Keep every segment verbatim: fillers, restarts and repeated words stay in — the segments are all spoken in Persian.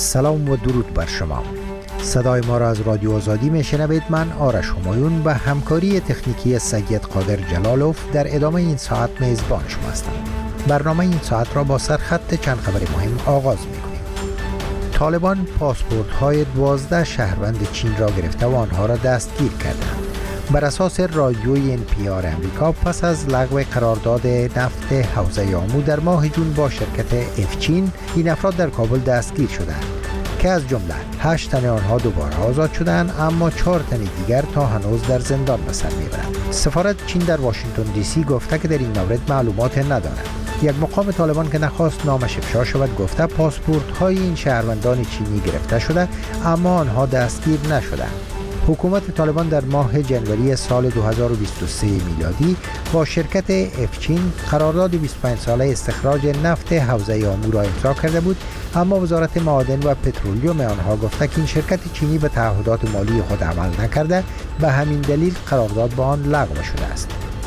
سلام و درود بر شما. صدای ما را از رادیو آزادی میشنوید. من آرش همایون و همکاری تکنیکی سید قادر جلالوف در ادامه این ساعت میزبان شما هستم. برنامه این ساعت را با سرخط چند خبر مهم آغاز می‌کنیم. طالبان پاسپورت های دوازده شهروند چین را گرفته و آنها را دستگیر کردند. بر اساس رادیوی ان پی آر امریکا پس از لغو قرارداد نفت حوزه آمو در ماه جون با شرکت اف چین، این افراد در کابل دستگیر شدند که از جمله هشت تن آنها دوباره آزاد شدند، اما چهار تن دیگر تا هنوز در زندان به سر میبرند. سفارت چین در واشنگتن دی سی گفته که در این مورد معلومات ندارد. یک مقام طالبان که نخواست نامش افشا شود گفته پاسپورت های این شهروندان چینی گرفته شده اما آنها دستگیر نشدند. حکومت طالبان در ماه جنوری سال دو هزار و بیست و سه میلادی با شرکت اف چین قرارداد بیست و پنج ساله استخراج نفت حوزه آمو را امضا کرده بود، اما وزارت معادن و پترولیوم آنها گفته که این شرکت چینی به تعهدات مالی خود عمل نکرده، به همین دلیل قرارداد با آن لغو شده است.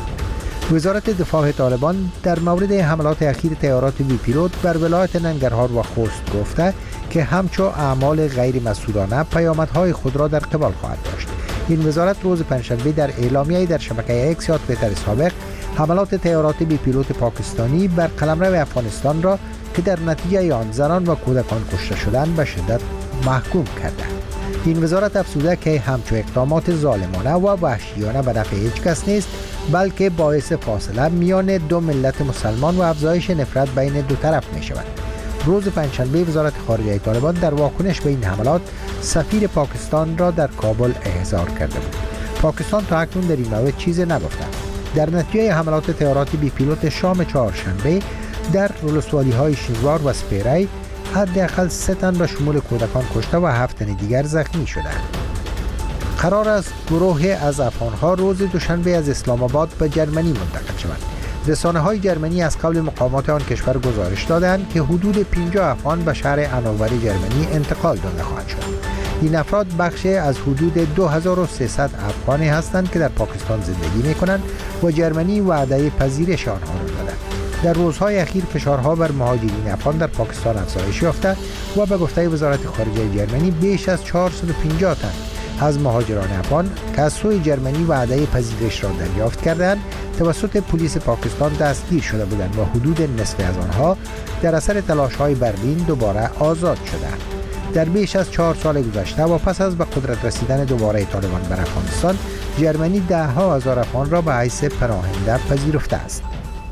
وزارت دفاع طالبان در مورد حملات اخیر طیارات بی پیلوت بر ولایت ننگرهار و خوست گفته که همچو اعمال غیر مسئولانه پیامدهای خود را در قبال خواهد داشت. این وزارت روز پنجشنبه در اعلامیه‌ای در شبکه اکس یا توییتر سابق حملات طیارات بی پیلوت پاکستانی بر قلمرو افغانستان را که در نتیجه آن زنان و کودکان کشته شدند به شدت محکوم کرده. این وزارت افزوده که همچو اقدامات ظالمانه و وحشیانه به نفع هیچ کس نیست، بلکه باعث فاصله میان دو ملت مسلمان و افزایش نفرت بین دو طرف می شود. روز پنجشنبه وزارت خارجه طالبان در واکنش به این حملات سفیر پاکستان را در کابل احضار کرده بود. پاکستان تا اکنون در این مورد چیزی نگفته. در نتیجه حملات طیارات بی پیلوت شام چهارشنبه در ولسوالی‌های شینوار و سپیرای حداقل سه تن به شمول کودکان کشته و هفت تن دیگر زخمی شدند. قرار است گروه از افغان‌ها روز دوشنبه از اسلام آباد به جرمنی منتقل شوند. رسانه‌های جرمنی از قبل مقامات آن کشور گزارش دادند که حدود پنجاه افغان به شهر انوور جرمنی انتقال داده خواهند شد. این افراد بخشی از حدود دو هزار و سیصد افغانی هستند که در پاکستان زندگی می‌کنند و جرمنی وعده پذیرش آنها را داده. در روزهای اخیر فشارها بر مهاجرین افغان در پاکستان افزایش یافته و به گفته وزارت خارجه جرمنی بیش از چهارصد و پنجاه تن از مهاجران افغان که از سوی جرمنی وعده پذیرش را دریافت کردند توسط پلیس پاکستان دستگیر شده بودند و حدود نصف از آنها در اثر تلاش‌های برلین دوباره آزاد شدند. در بیش از چهار سال گذشته و پس از به قدرت رسیدن دوباره طالبان بر افغانستان، جرمنی ده ها هزار افغان را به حیث پناهنده پذیرفته است.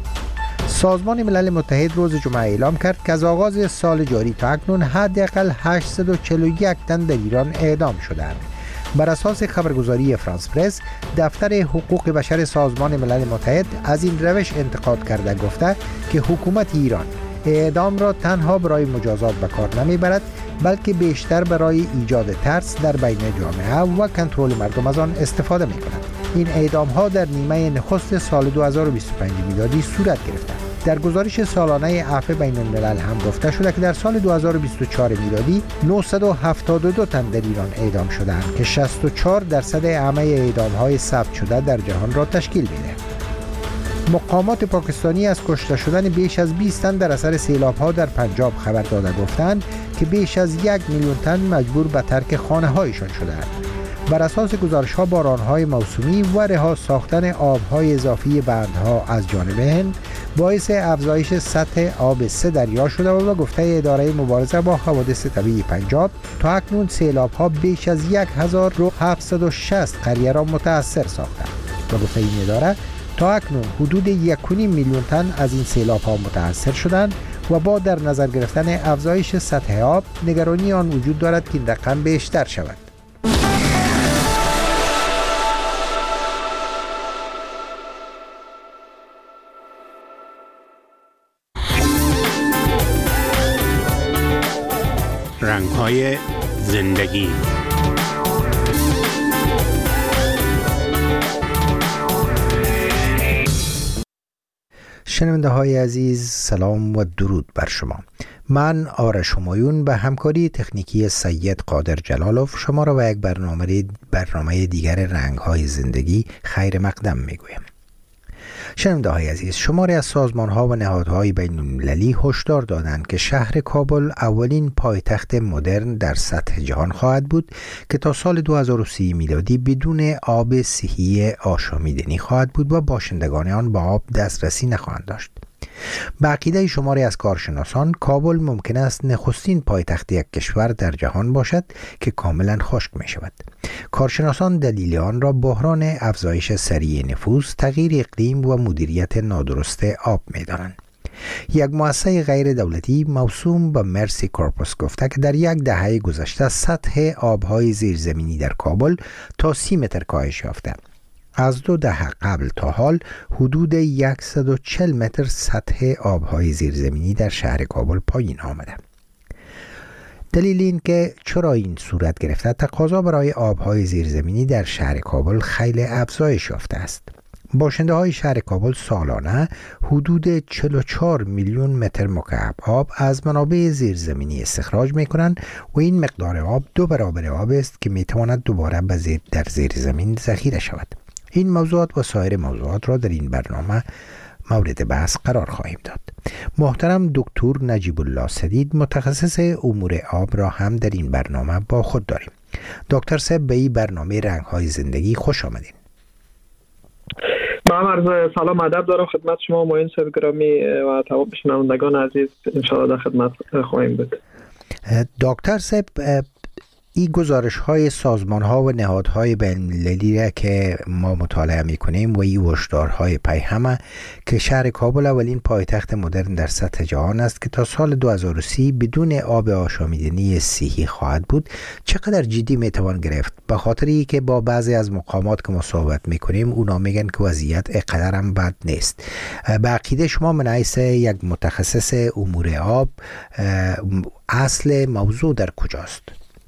سازمان ملل متحد روز جمعه اعلام کرد که از آغاز سال جاری تا اکنون حداقل هشتصد و چهل و یک تن در ایران اعدام شدند. بر اساس خبرگزاری فرانس پرس، دفتر حقوق بشر سازمان ملل متحد از این روش انتقاد کرده گفته که حکومت ایران اعدام را تنها برای مجازات به کار نمیبرد، بلکه بیشتر برای ایجاد ترس در بین جامعه و کنترل مردم از آن استفاده می‌کند. این اعدام ها در نیمه نخست سال دو هزار و بیست و پنج میلادی صورت گرفته. در گزارش سالانه عفو بین الملل هم گفته شده که در سال دو هزار و بیست و چهار میلادی نهصد و هفتاد و دو تن در ایران اعدام شدند که شصت و چهار درصد همه اعدام های ثبت شده در جهان را تشکیل می‌دهد. مقامات پاکستانی از کشته شدن بیش از بیست تن در اثر سیلاب‌ها در پنجاب خبر داده گفتند که بیش از یک میلیون تن مجبور به ترک خانه‌هایشان شدند. بر اساس گزارش‌ها باران‌های موسمی و رها ساختن آب‌های اضافی بندها از جانب هند باعث افزایش سطح آب سه دریا شده و گفته اداره مبارزه با حوادث طبیعی پنجاب تا اکنون سیلاب‌ها بیش از هزار و هفتصد و شصت قریه را متاثر ساختند و گفته این اداره تا اکنون حدود یک و نیم میلیون تن از این سیلاب‌ها متاثر شدند و با در نظر گرفتن افزایش سطح آب نگرانی آن وجود دارد که این رقم بیشتر شود. رنگ‌های زندگی. شنونده های عزیز، سلام و درود بر شما. من آرش همایون به همکاری تکنیکی سید قادر جلالوف شما را به یک برنامه برنامه دیگر رنگ‌های زندگی خیر مقدم میگویم. شنونده‌های عزیز، شماری از سازمان‌ها و نهادهای بین‌المللی هشدار دادند که شهر کابل اولین پایتخت مدرن در سطح جهان خواهد بود که تا سال دو هزار و سی میلادی بدون آب صحی آشامیدنی خواهد بود و باشندگان آن به آب دسترسی نخواهند داشت. به عقیده شماری از کارشناسان، کابل ممکن است نخستین پایتخت یک کشور در جهان باشد که کاملا خشک می شود. کارشناسان دلیل آن را بحران افزایش سریع نفوس، تغییر اقلیم و مدیریت نادرست آب می دانند. یک مؤسسه غیر دولتی موسوم به مرسی کورپس گفته که در یک دهه گذشته سطح آبهای زیرزمینی در کابل تا سی متر کاهش یافته. از دو دهه قبل تا حال حدود صد و چهل متر سطح آبهای زیرزمینی در شهر کابل پایین آمده. دلیل این که چرا این صورت گرفته، تقاضا برای آبهای زیرزمینی در شهر کابل خیلی افزایش یافته است. باشنده های شهر کابل سالانه حدود چهل و چهار میلیون متر مکعب آب از منابع زیرزمینی استخراج می کنند و این مقدار آب دو برابر آب است که می تواند دوباره به زیر در زیر زمین ذخیره شود. این موضوعات و سایر موضوعات را در این برنامه مورد بحث قرار خواهیم داد. محترم دکتر نجیب الله سدید، متخصص امور آب، را هم در این برنامه با خود داریم. دکتر صاحب، به این برنامه رنگ‌های زندگی خوش آمدین. با عرض سلام ادب دارم خدمت شما معین صاحب گرامی و تمام شنوندگان عزیز. ان شاء الله در خدمت خواهیم بود. دکتر صاحب، این گزارش های سازمان ها و نهادهای بین‌المللی را که ما مطالعه می کنیم و این هشدارهای پیهمه که شهر کابل اولین پایتخت مدرن در سطح جهان است که تا سال دو هزار و سی بدون آب آشامیدنی صحی خواهد بود، چقدر جدی می توان گرفت؟ به خاطری که با بعضی از مقامات که ما صحبت می کنیم اونا میگن که وضعیت اقدر هم بد نیست. به عقیده شما من حیث یک متخصص امور آب، اصل موضوع در کجاست؟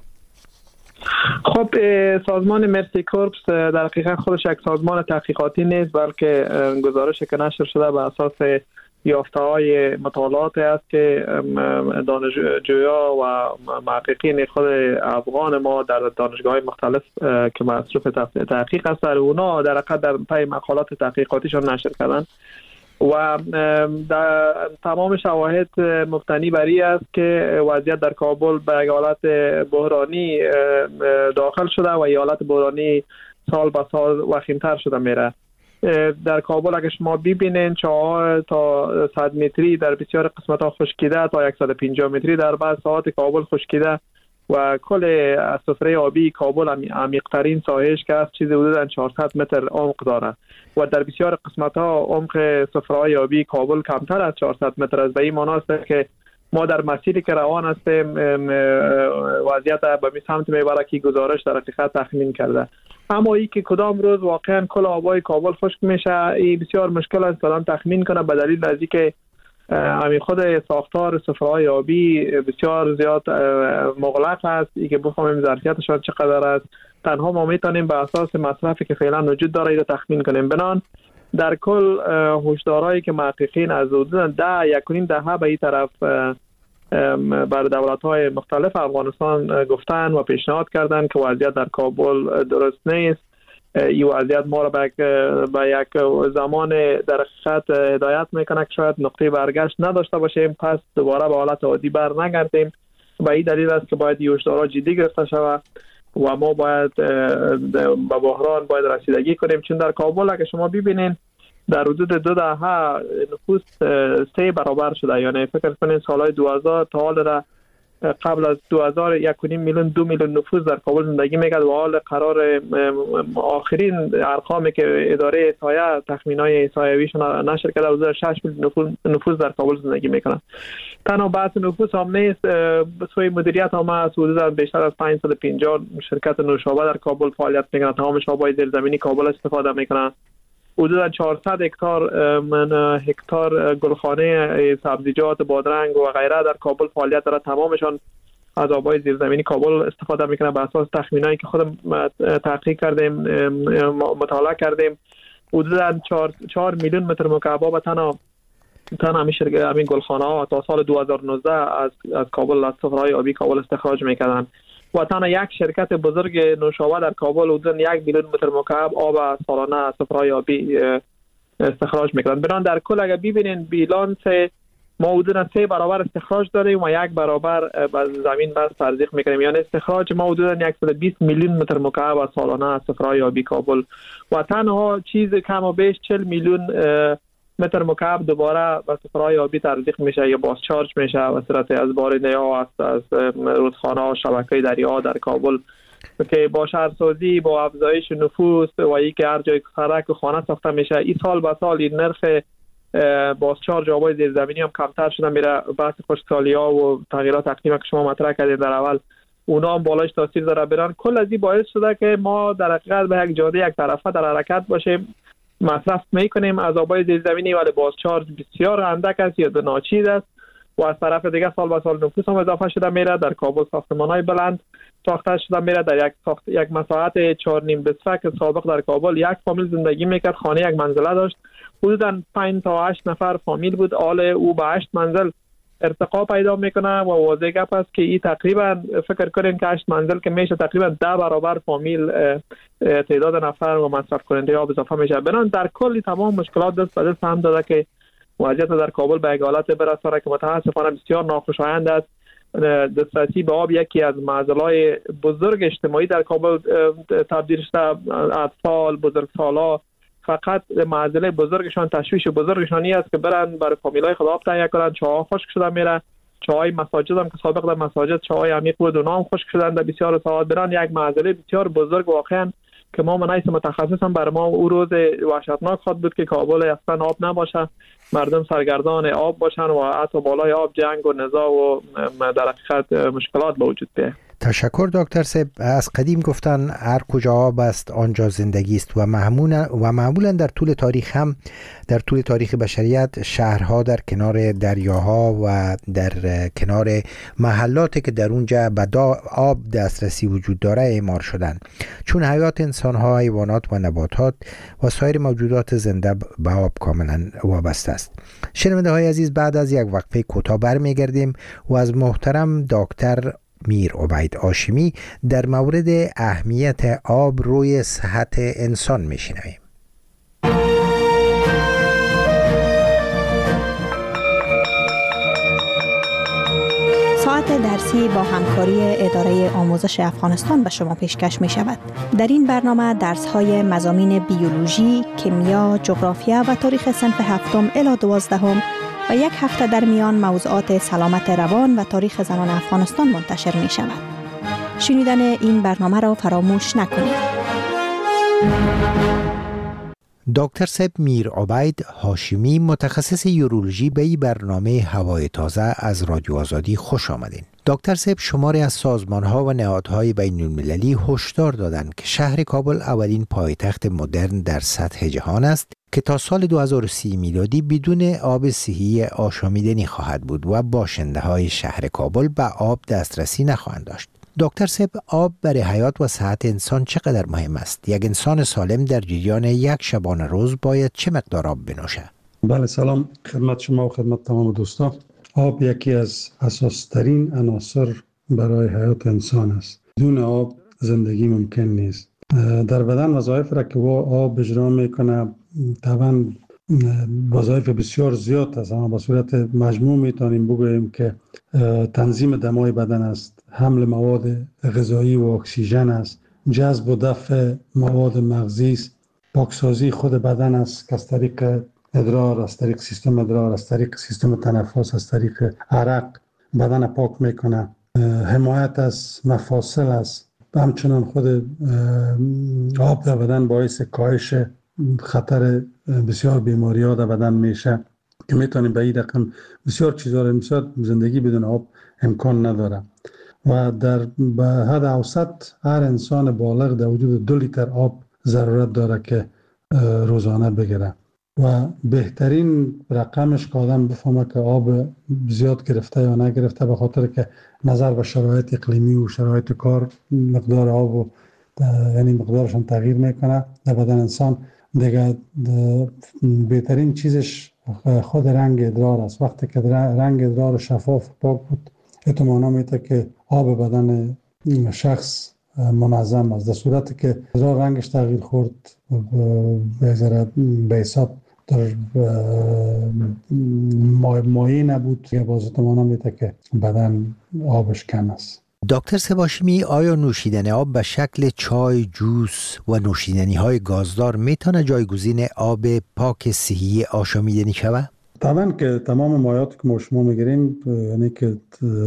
خب، سازمان مرسی کورپس در حقیقت خودش یک سازمان تحقیقاتی نیست، بلکه گزارشی که نشر شده بر اساس یافته‌های مطالعاتی است که دانشجویا و محققین خود افغان ما در دانشگاه‌های مختلف که مصروف تحقیق هستند، اونا در حقیقت در پی مقالات تحقیقاتیشان نشر کردن و در تمام شواهد مبتنی بر این است که وضعیت در کابل به حالت بحرانی داخل شده و حالت بحرانی سال به سال وخیم‌تر شده میره. در کابل اگه شما ببینین چهار تا صد متری در بسیار قسمت‌ها خشکیده، تا صد و پنجاه متری در بعض ساعات کابل خشکیده و کل سفره آبی کابل عمیق‌ترین ساحه‌اش که است چیزی حدود چهارصد متر عمق داره و در بسیار قسمت‌ها عمق سفره‌های آبی کابل کمتر از چهارصد متر است. به این معنی است که ما در مسیری که روان هستیم وضعیت به می سمت میبره که گزارش در حقیقت تخمین کرده. اما ای که کدام روز واقعا کل آبای کابل خشک میشه، این بسیار مشکل است که تخمین کنه، به دلیل از اینکه همین خود ساختار سفره‌های آبی بسیار زیاد مغلق است. ای که بفهمیم ظرفیتشان چقدر است، تنها ما میتونیم به اساس مصرفی که فعلا وجود داره اینو تخمین کنیم. بنان در کل هشدارهایی که محققین از حدود ده یک و نیم دهه به این طرف بر دولت‌های مختلف افغانستان گفتن و پیشنهاد کردن که وضعیت در کابل درست نیست، این وضعیت ما را به یک زمان در حقیقت هدایت میکنه که شاید نقطه برگشت نداشته باشیم، پس دوباره به حالت عادی بر نگردیم. به این دلیل است که باید این هشدارها جدی گرفته شود و ما باید به بحران باید رسیدگی کنیم. چون در کابل اگه شما ببینین در حدود دو دهه نفوس سه برابر شده، یعنی فکر کنین سالهای دو هزار تا حال را قبل از دو هزار یک و نیم میلیون دو میلیون نفوس در کابل زندگی میکرد و حال قرار آخرین ارقامی که اداره احصایه تخمینای احصایویشون نشر کرده حدود شش میلیون نفوس در کابل زندگی میکنن. تنها بحث نفوس هم نیست، به سوی مدیریت هم از حدود بیشتر از پانصد و پنجاه شرکت نوشابه در کابل فعالیت میکنن، تمام شعبه‌های زیرزمینی کابل استفاده میکنن. حدود چهارصد هکتار من هکتار گلخانه سبزیجات، بادرنگ و غیره در کابل فعالیت داره، تمامشان از آبای زیرزمینی کابل استفاده میکنه. به اساس تخمینایی که خودم تحقیق کردیم مطالعه کردیم حدود چهار میلیون متر مکعب آب تنها تنها همین شرکت همین گلخانه ها تا سال دو هزار و نوزده از از کابل از سفره‌های آبی کابل استخراج میکردن و تنها یک شرکت بزرگ نوشابه در کابل حدود یک میلیون متر مکعب آب سالانه از سفره‌های آبی استخراج میکنن. بنان در کل اگر ببینین بیلانس ما حدودا سه برابر استخراج داریم و یک برابر از زمین بس تزریق میکنیم، یعنی استخراج ما حدودا صد و بیست میلیون متر مکعب سالانه از صفرای آبی کابل و تنها چیز کم و بیش چهل میلیون متر مکعب دوباره به صفرای آبی تزریق میشه یا بازچارج میشه و صورت از بارندگی ها از از رودخانه ها شبکه دریا در کابل که با شهرسازی با افزایش نفوس و اینکه هر جای سرک و خانه ساخته میشه این سال به سال این نرخ بازچارج آبای زیرزمینی هم کمتر شده میره. بحث خشکسالی ها و تغییرات اقلیمی که شما مطرح کردید در اول اونا هم بالایش تاثیر داره. بران کل از این باعث شده که ما در حقیقت به یک جاده یک طرفه در حرکت باشیم، مصرف میکنیم از آبای زیرزمینی ولی بازچارج بسیار اندک است یا ناچیز است و از طرف دیگه سال به سال نفوس هم اضافه شده میره. در کابل ساختمان‌های بلند ساخته شده میره. در یک ساخت یک مساحت چهار نیم بسفه که سابق در کابل یک فامیل زندگی میکرد، خانه یک منزله داشت، حدوداً پنج تا هشت نفر فامیل بود، حال او به هشت منزل ارتقا پیدا میکنه و واضح گپ است که این تقریبا فکر کنین که هشت منزل که میشه تقریبا ده برابر فامیل تعداد نفر و مصرف کننده آب اضافه میشه. بنان در کلی تمام مشکلات دست به دست هم داده که وضعیت در کابل به یک حالت برسه که متاسفانه بسیار ناخوشایند است. دسترسی به آب یکی از معضلات بزرگ اجتماعی در کابل تبدیل شده. اطفال، بزرگسالا فقط معضله بزرگشان، تشویش بزرگشانی است که برن برای فامیلای خود آب تهیه کنن. چاها خشک شده میره، چاهای مساجد هم که سابق در مساجد چاهای عمیق بود اونا هم خشک شدن در بسیار ساعات. برن یک معضله بسیار بزرگ واقعا که ما منایس متخصص هم بر ما او روز وحشتناک خواهد بود که کابل اصلا آب نباشه، مردم سرگردان آب باشن و حتی بالای آب جنگ و نزاع و در حقیقت مشکلات به وجود بیاید. تشکر دکتر صاحب. از قدیم گفتن هر کجا آب است آنجا زندگی است و معمولا و معمولا در طول تاریخ هم در طول تاریخ بشریت شهرها در کنار دریاها و در کنار محلاتی که در اونجا به آب دسترسی وجود داره اعمار شدند، چون حیات انسانها، حیوانات و نباتات و سایر موجودات زنده به آب کاملا وابسته است. شنونده های عزیز، بعد از یک وقفه کوتاه برمیگردیم و از محترم دکتر میر عبید هاشمی در مورد اهمیت آب روی صحت انسان میشنویم. ساعت درسی با همکاری اداره آموزش افغانستان به شما پیشکش می شود. در این برنامه درس های مضامین بیولوژی، کیمیا، جغرافیا و تاریخ صنف هفتم الی دوازدهم و یک هفته در میان موضوعات سلامت روان و تاریخ زنان افغانستان منتشر می شود. شنیدن این برنامه را فراموش نکنید. دکتر صاحب میر عبید هاشمی، متخصص یورولوژی، به این برنامه هوای تازه از رادیو آزادی خوش آمدین. دکتر صاحب، شماری از سازمان‌ها و نهادهای بین‌المللی هشدار دادند که شهر کابل اولین پایتخت مدرن در سطح جهان است که تا سال دو هزار و سی میلادی بدون آب صحی آشامیدنی خواهد بود و باشنده‌های شهر کابل به آب دسترسی نخواهند داشت. دکتر صاحب، آب برای حیات و صحت انسان چقدر مهم است؟ یک انسان سالم در جریان یک شبانه روز باید چه مقدار آب بنوشه؟ بله، سلام خدمت شما و خدمت تمام دوستان. آب یکی از اساس‌ترین عناصر برای حیات انسان است. بدون آب زندگی ممکن نیست. در بدن وظایف را که آب اجرا میکنه طبعا وظایف بسیار زیاد است، اما به صورت مجموع میتونیم بگوییم که تنظیم دمای بدن است، حمل مواد غذایی و اکسیژن است، جذب و دفع مواد مغزی است، پاکسازی خود بدن است که از طریق ادرار، از طریق سیستم ادرار، از طریق سیستم تنفس، از طریق عرق بدن پاک میکنه، حمایت از مفاصل است. همچنان خود آب در بدن باعث کاهش خطر بسیار بیماری‌ها در بدن میشه که میتونیم به این رقم بسیار چیزا رو بسیار زندگی بدون آب امکان نداره و در به حد اوسط هر انسان بالغ در حدود دو لیتر آب ضرورت داره که روزانه بگیره و بهترین رقمش که آدم بفهمه که آب زیاد گرفته یا نگرفته به خاطر که نظر به شرایط اقلیمی و شرایط کار مقدار آب و یعنی مقدارشون تغییر میکنه در بدن انسان. دیگه بهترین چیزش خود رنگ ادرار است. وقتی که رنگ ادرار شفاف پاک بود اطمینان میده که آب بدن شخص منظم است. در صورتی که ادرار رنگش تغییر خورد به ذره به حساب در مایع نبود که باز احتمالاً میده که بدن آبش کم است. دکتر سب هاشمی، آیا نوشیدن آب به شکل چای، جوس و نوشیدنی های گازدار میتونه جایگزین آب پاک صحی آشامیدنی شود؟ طبعا که تمام مایعاتی که ما شما میگیریم یعنی که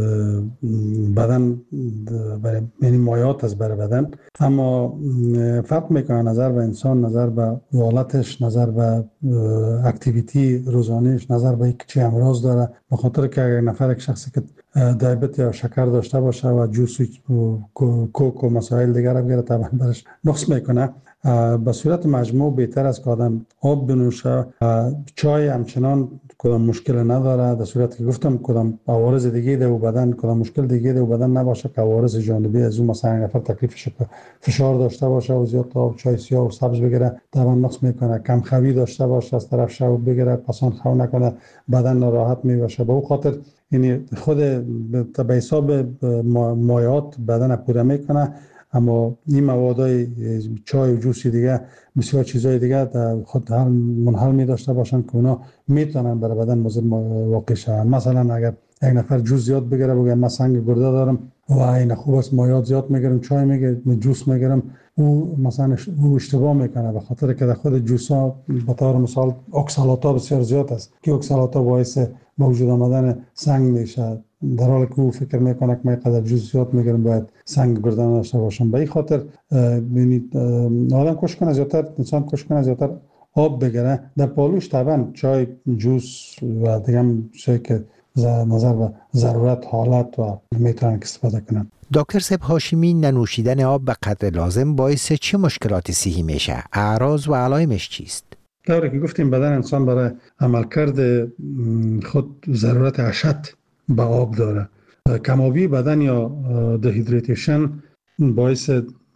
بدن برای یعنی مایعات از برای بدن، اما فرق میکنه نظر به انسان، نظر به حالتش، نظر به اکتیویتی روزانهش، نظر به اینکه چه امراض داره. به خاطر که اگر نفر یک شخصی که دیابت یا شکر داشته باشه و جوس و کوک و مسائل دیگر رو بگیره طبعا برش نقص میکنه. به صورت مجموع بهتر است که آدم آب بنوشه. چای همچنان کدام مشکل نداره، در صورتی که گفتم کدام عوارض دیگه ده و بدن کدام مشکل دیگه ده و بدن نباشه که عوارض جانبی از اون، مثلا نفر تکلیفش فشار داشته باشه و زیاد آب چای سیاه و سبز بگیره طبعا نقص میکنه. کم خوی داشته باشه از طرف شو بگیره، پسان خو نکنه، بدن ناراحت میباشه. به اون خاطر یعنی خود به حساب مایعات بدن پوره میکنه، اما این موادای چای و جوسی دیگه بسیار چیزای دیگه در خود حل منحل می داشته باشن که اونا میتونن برای بدن مضر واقع شوند. مثلا اگر یک نفر جوس زیاد بگیره بگه من سنگ گرده دارم و این خوب است مایعات زیاد میگیرم، چای میگیرم، جوس میگیرم، او مثلا او اشتباه میکنه به خاطر که در خود جوس ها به طور مثال اکسالات ها بسیار زیاد است که اکسالات ها باعث به وجود آمدن سنگ میشه، در حالی که او فکر میکنه که من قدر جوس زیاد میگیرم باید سنگ گرده نداشته باشم. به این خاطر ببینید آدم کوشش کنه زیادتر، انسان کوشش کنه زیادتر آب بگیره. در پالوش طبعا چای، جوس و دیگه هم چیزی که نظر به ضرورت حالت و میتونن استفاده کنن. دکتر سب هاشمی، ننوشیدن آب به قدر لازم باعث چه مشکلات صحی میشه؟ اعراض و علائمش چیست؟ طوری که گفتیم بدن انسان برای عملکرد خود ضرورت اشد به آب داره. کم‌آبی بدن یا دهیدریتیشن باعث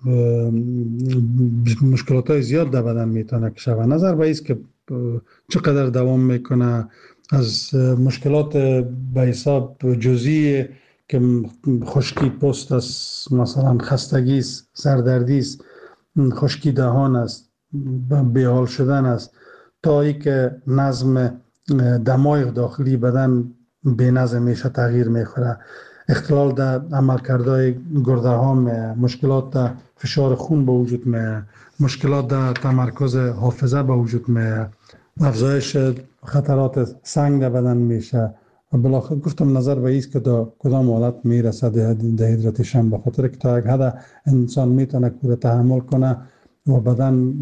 مشکلات‌های زیاد در بدن میتونه که شود. نظر به ایست که چقدر دوام میکنه، از مشکلات به حساب جزئی که خشکی پوست است، مثلا خستگی است، سردردی است، خشکی دهان است، بیحال شدن است، تا ای که نظم دماغ داخلی بدن به نظم میشه، تغییر میخوره، اختلال در عملکردهای گرده ها می، مشکلات در فشار خون به وجود می، مشکلات در تمرکز حافظه به وجود می، افزایش خطرات سنگ در بدن میشه. و بالاخره گفتم نظر به ایست که در کدام حالت میرسه دهیدریتیشن، به خاطر که تا یک حد انسان میتونه که تحمل کنه و بدن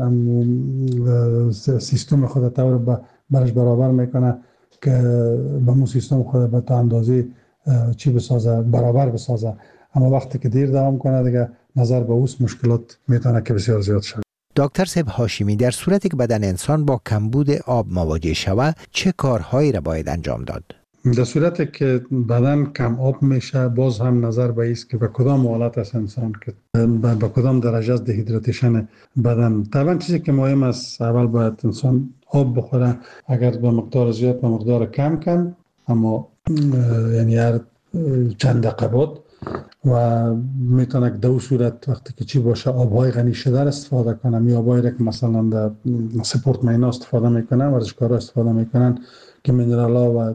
سیستم خود طور برش برابر میکنه که به مو سیستم خود به تا اندازه چی بسازه، برابر بسازه. اما وقتی که دیر دوام کنه دیگه نظر به اوست مشکلات میتونه که بسیار زیاد شد. دکتر سب هاشمی، در صورتی که بدن انسان با کمبود آب مواجه شود چه کارهایی را باید انجام داد؟ در صورتی که بدن کم آب میشه باز هم نظر به ایست که به کدام حالت است انسان، که به کدام درجه از دهیدریتیشن بدن. طبعا چیزی که مهم است اول باید انسان آب بخوره، اگر به مقدار زیاد به مقدار کم کم، اما یعنی هر چند دقیقه بود. و میتونه دو صورت وقتی که چی باشه آبهای غنی شده استفاده کنم، یا آبایی که مثلا در سپورت مینا استفاده میکنن، ورزشکارا استفاده میکنن که مینرال ها و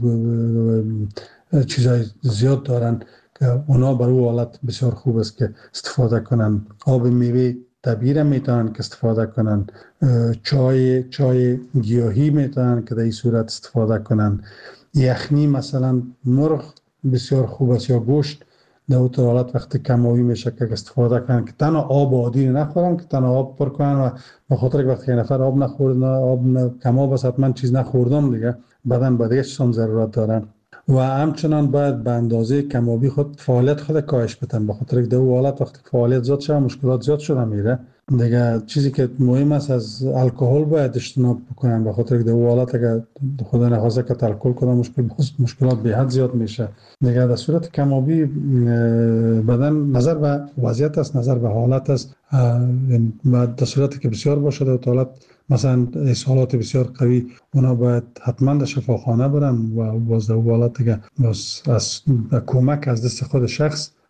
چیزای زیاد دارن که اونا بر اون حالت بسیار خوب است که استفاده کنن. آب میوه طبیعی میتونن که استفاده کنن، چای چای گیاهی میتونن که در این صورت استفاده کنن، یخنی مثلا مرغ بسیار خوب است، یا گوشت در اون حالت وقتی کم‌آبی میشه که استفاده کنن که تنها آب عادی نخورن، که تنها آب پر کنن. و به خاطر که وقتی نفر آب نخورد، آب کم آب است، حتما چیز نخوردم دیگه بدن به دیگه چیزام ضرورت دارن. و همچنان باید به اندازه کم‌آبی خود فعالیت خود کاهش بدن، به خاطر که در اون حالت وقتی فعالیت زیاد شه مشکلات زیاد شده میره دیگه. چیزی که مهم است از الکل باید اجتناب بکنن، به خاطر که در اون حالت اگر خدا نخواسته که الکل کنه مشکل مشکلات به حد زیاد میشه دیگه. در صورت کم‌آبی بدن نظر به وضعیت است، نظر به حالت است. و در صورتی که بسیار باشه در حالت مثلا اسهالات بسیار قوی، اونا باید حتما در شفاخانه برن و باز در حالت دیگه باز از کمک از دست خود شخص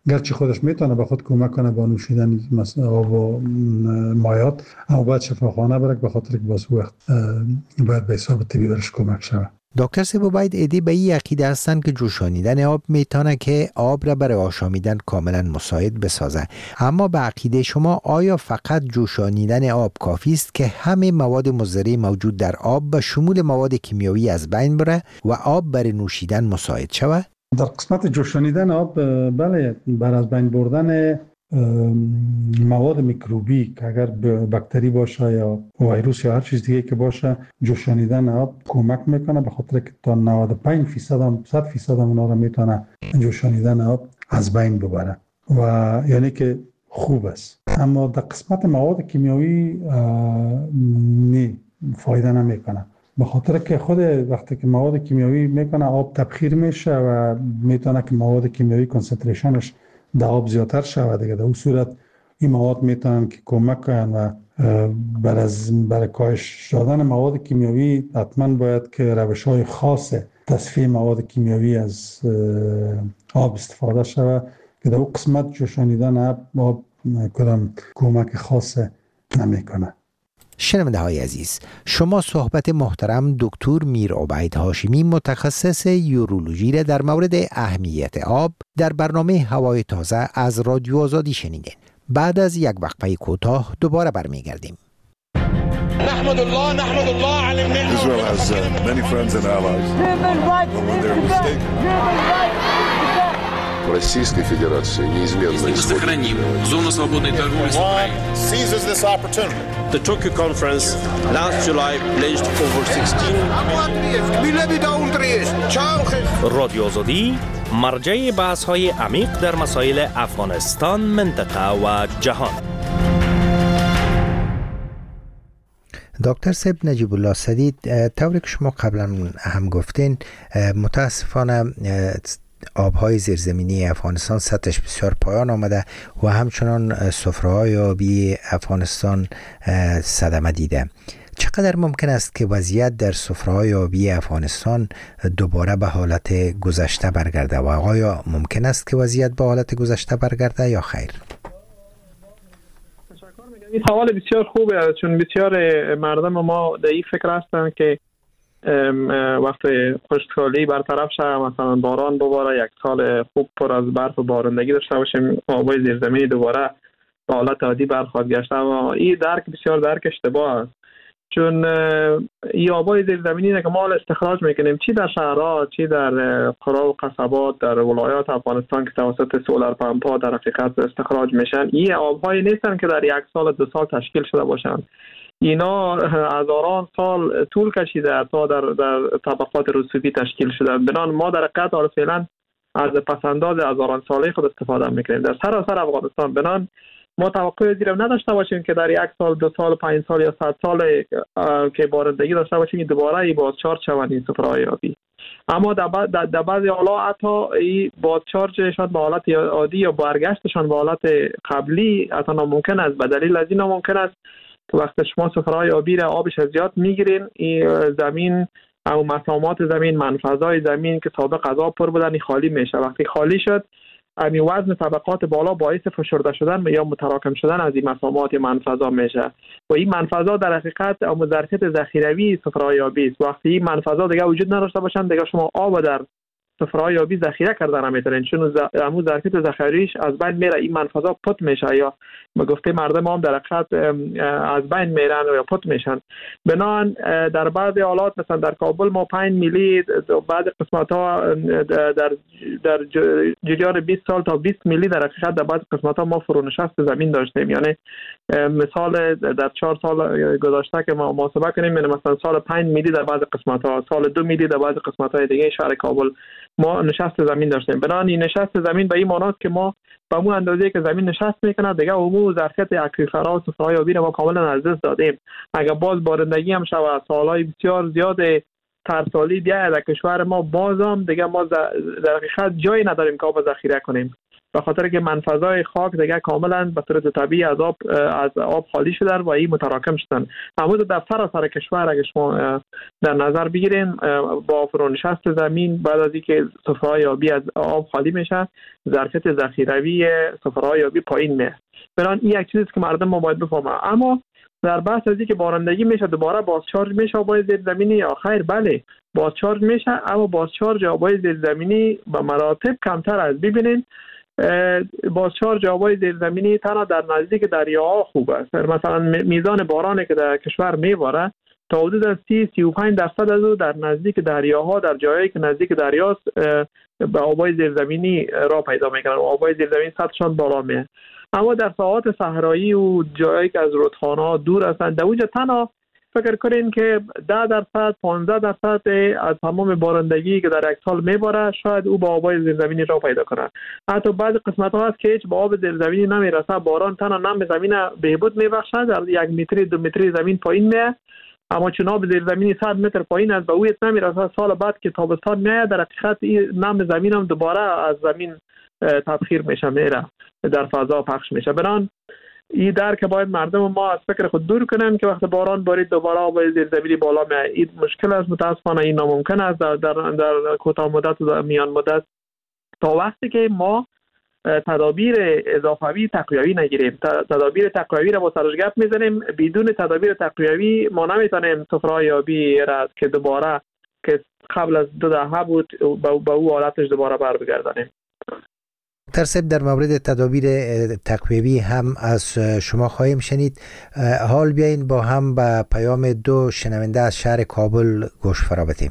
گرچه خودش میتونه به خود کمک کنه با نوشیدن آب و مایات، اما باید شفاخانه بره به خاطر که باز وقت باید به حساب طبی برش کمک شود. دکتر سبوباید ایدی به این عقیده هستند که جوشانیدن آب میتونه که آب را برای آشامیدن کاملا مساعد بسازه، اما به عقیده شما آیا فقط جوشانیدن آب کافی است که همه مواد مضر موجود در آب به شمول مواد کیمیایی از بین بره و آب برای نوشیدن مساعد شود؟ در قسمت جوشانیدن آب بله، بر از بین بردن مواد میکروبی که اگر باکتری باشه یا ویروس یا هر چیز دیگه که باشه، جوشانیدن آب کمک میکنه، به خاطر که تا نود و پنج درصد هم صد درصد هم اونا رو میتونه جوشانیدن آب از بین ببره و یعنی که خوب است. اما در قسمت مواد کیمیایی نه فایده نمیکنه، به خاطر که خود وقتی که مواد کیمیایی میکنه آب تبخیر میشه و میتونه که مواد کیمیایی کنسنتریشنش در آب زیادتر شود دیگه. در اون صورت این مواد میتونن که کمک کنن و بر از برای کاهش دادن مواد کیمیایی حتما باید که روش‌های خاص تصفیه مواد کیمیایی از آب استفاده شود که در اون قسمت جوشانیدن آب کدام کمک خاص نمیکنه. شنونده های عزیز، شما صحبت محترم دکتر میر عبید هاشمی متخصص یورولوژی را در مورد اهمیت آب در برنامه هوای تازه از رادیو آزادی شنیدین. بعد از یک وقفه کوتاه دوباره برمیگردیم. نحمد الله نحمد الله على النعمة. Israel has uh, many friends and allies. But when they're mistaken. Российской Федерации неизменно сохраним зону свободной торговли с Украиной. Seizes this opportunity. The Tokyo conference last July pledged over sixteen رادیو آزادی مرجع بحث‌های عمیق در مسائل افغانستان، منطقه و جهان. دکتر صاحب نجیب الله سدید، طوری که شما قبلا هم گفتین، متاسفانه آبهای زیرزمینی افغانستان سطحش بسیار پایان آمده و همچنان سفره‌های آبی افغانستان صدمه دیده. چقدر ممکن است که وضعیت در سفره‌های آبی افغانستان دوباره به حالت گذشته برگرده و آیا ممکن است که وضعیت به حالت گذشته برگرده یا خیر؟ این سوال بسیار خوبه، چون بسیار مردم ما در این فکر هستند که وقتی خشکسالی برطرف شه، مثلا باران بباره، یک سال خوب پر از برف و بارندگی داشته باشیم، آبای زیرزمینی دوباره به حالت عادی برخواهد گشت. اما این درک بسیار درک اشتباه است، چون این آبای زیرزمینی که ما استخراج میکنیم، چی در شهرها چی در قرى و قصبات در ولایات افغانستان که توسط سولار پمپ ها در حقیقت استخراج میشن، این آبهای نیستن که در یک سال دو سال تشکیل شده باشن. اینا هزاران سال طول کشیده تا در در طبقات رسوبی تشکیل شده. بنان ما در حقیقت حالا فعلا از پسنداز هزاران ساله خود استفاده میکنیم در سراسر افغانستان. بنان ما توقع زیر نداشته باشیم که در یک سال، دو سال، پنج سال یا صد سال که بارندگی داشته باشیم دوباره ای بازچارج شوند این سفره‌های آبی. اما در در بعضی حالات حتی این بازچارجشان به حالت عادی یا برگشتشان به حالت قبلی حتی ناممکن است. به دلیل از این ناممکن است که وقتی شما سفره‌های آبی را آبش از زیاد میگیرین، این زمین او مسامات زمین، منفذهای زمین که سابق از آب پر بودن خالی میشه. وقتی خالی شد، امی وزن طبقات بالا باعث فشرده شدن یا متراکم شدن از این مسامات منفذها میشه و این منفذها در حقیقت او ظرفیت ذخیروی سفره‌های آبی است. وقتی این منفذها دیگه وجود نداشته باشن، دیگه شما آب در سفره‌های آبی ذخیره کردن نمیتونین، چون امو ظرفیت ذخیرویش از بین میره، این منفذها پت میشه یا به گفته مردم هم در حقیقت از بین میرن یا پت میشن. بنان در بعضی حالات مثلا در کابل ما پنج میلی، بعض قسمت ها در در جریان بیست سال تا بیست میلی در حقیقت در بعض قسمت ها ما فرونشست زمین داشتیم. یعنی مثال در چهار سال گذشته که ما محاسبه کنیم، مثلا سال پنج میلی در بعض قسمت ها، سال دو میلی در بعض قسمت های دیگه شهر کابل ما نشست زمین داشتیم. بنابراین این نشست زمین به این معنی است که ما به اون اندازه‌ای که زمین نشست میکنه دیگه عموم ظرفیت اکویفرها و سفره‌های آبی را ما کاملا از دست دادیم. اگر باز بارندگی هم شود، سالهای بسیار زیاد ترسالی بیاید در کشور ما، باز هم دیگه ما در حقیقت جایی نداریم که آب ذخیره کنیم. به خاطر که منفذهای خاک دیگه کاملا به صورت طبیعی از آب از آب خالی شدن و این متراکم شدن. اما در سراسر کشور اگه شما در نظر بگیرین با فرونشست زمین بعد از اینکه سفره‌های آبی از آب خالی میشه ظرفیت ذخیروی سفره‌های آبی پایین میاد. بران این یک چیزی که مردم ما باید بفهمن. اما در بحث از اینکه بارندگی میشه دوباره بازچارج میشه آبای زیرزمینی یا خیر، بله بازچارج میشه، اما بازچارج آبای زیرزمینی به مراتب کمتر است. ببینید بازچارج آبای زیرزمینی تنها در نزدیک دریاها خوب است. مثلا میزان بارانی که در کشور میباره تا حدود از سی سی و پنج درصد از او در نزدیک دریاها، در جایی که نزدیک دریاست به آبای زیرزمینی را پیدا میکنن و آبای زیرزمینی سطحشان بالا میه. اما در ساحات صحرایی و جایی که از رودخانه‌ها دور هستند در اونجا تنها فکر کنین که ده درصد پانزده درصد از تمام بارندگی که در یک سال میباره شاید او با آبای زیرزمینی را پیدا کنه. حتی بعض قسمت ها هست که هیچ با آب زیرزمینی نمیرسه، باران تنها نم زمین بهبود میبخشه، در یک متری دو متری زمین پایین میه، اما چون آب زیرزمینی صد متر پایین است به او نمیرسه. سال بعد که تابستان میاد در حقیقت این نم زمین هم دوباره از زمین تبخیر میشه، میره در فضا پخش میشه. بران این درک باید مردم ما از فکر خود دور کنن که وقت باران بارید دوباره آبای زیرزمینی بالا میاد. این مشکل است، متاسفانه این ناممکن است در در در کوتاه مدت و میان مدت تا وقتی که ما تدابیر اضافی تقویوی نگیریم. تدابیر تقویوی را با سرش گپ میزنیم، بدون تدابیر تقویوی ما نمیتونیم سفره‌های آبی را که دوباره که قبل از دو دهه بود به او حالتش دوباره بر بگردانیم. ترسب در مورد تدابیر تقویوی هم از شما خواهیم شنید. حال بیاین با هم به پیام دو شنونده از شهر کابل گوش فرا بدیم.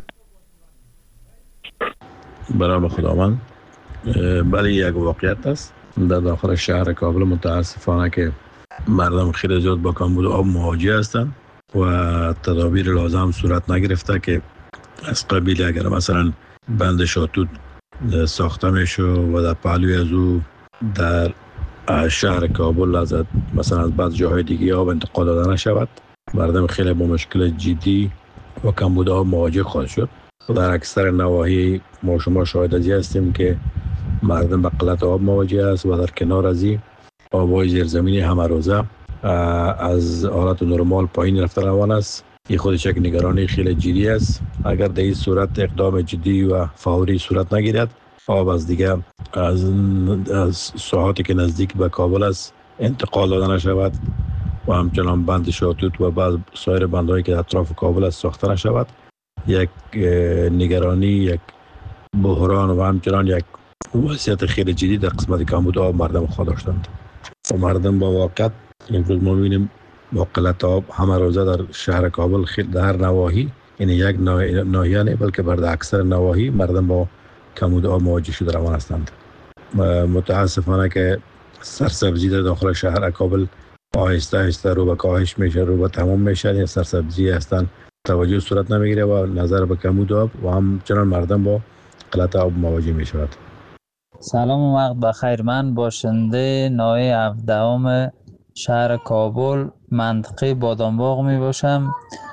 برای خداوند، بله یک واقعیت است در داخل شهر کابل متاسفانه که مردم خیلی زیاد با کمبود آب مواجه هستند و تدابیر لازم صورت نگرفته که از قبیل اگر مثلا بند شاتوت ساخته میشه و در پهلوی از او در شهر کابل از مثلا از بعض جاهای دیگه آب انتقال داده نشود، مردم خیلی با مشکل جدی و کمبود آب مواجه خواهد شد. در اکثر نواحی ما شما شاهد ازی هستیم که مردم به قلت آب مواجه است و در کنار از این آبای زیرزمینی همه روزه از حالت نرمال پایین رفته روان است. این خودش یک نگرانی خیلی جدی است. اگر در این صورت اقدام جدی و فوری صورت نگیرد، آب از دیگه از, از ساحاتی که نزدیک به کابل است انتقال داده نشود و همچنان بند شاتوت و بعض سایر بندهایی که در اطراف کابل است ساخته نشود، یک نگرانی، یک بحران و همچنان یک وضعیت خیلی جدی در قسمت کمبود آب مردم خواهد داشتند. و مردم با واقعیت امروز ما می‌بینیم با قلت آب همه روزه در شهر کابل خیلی در نواحی، یعنی یک ناحیه نه بلکه بر اکثر نواحی مردم با کمبود آب مواجه شده روان هستند. متاسفانه که سرسبزی در داخل شهر کابل آهسته آهسته رو به کاهش میشه، رو به تمام میشه. این سرسبزی هستند توجه صورت نمیگیره و نظر به کمبود آب و همچنان مردم با قلت آب مواجه میشود. سلام و وقت بخیر. من باشنده ناحیه هفدهم شهر کابل منطقه بادامباغ می باشم.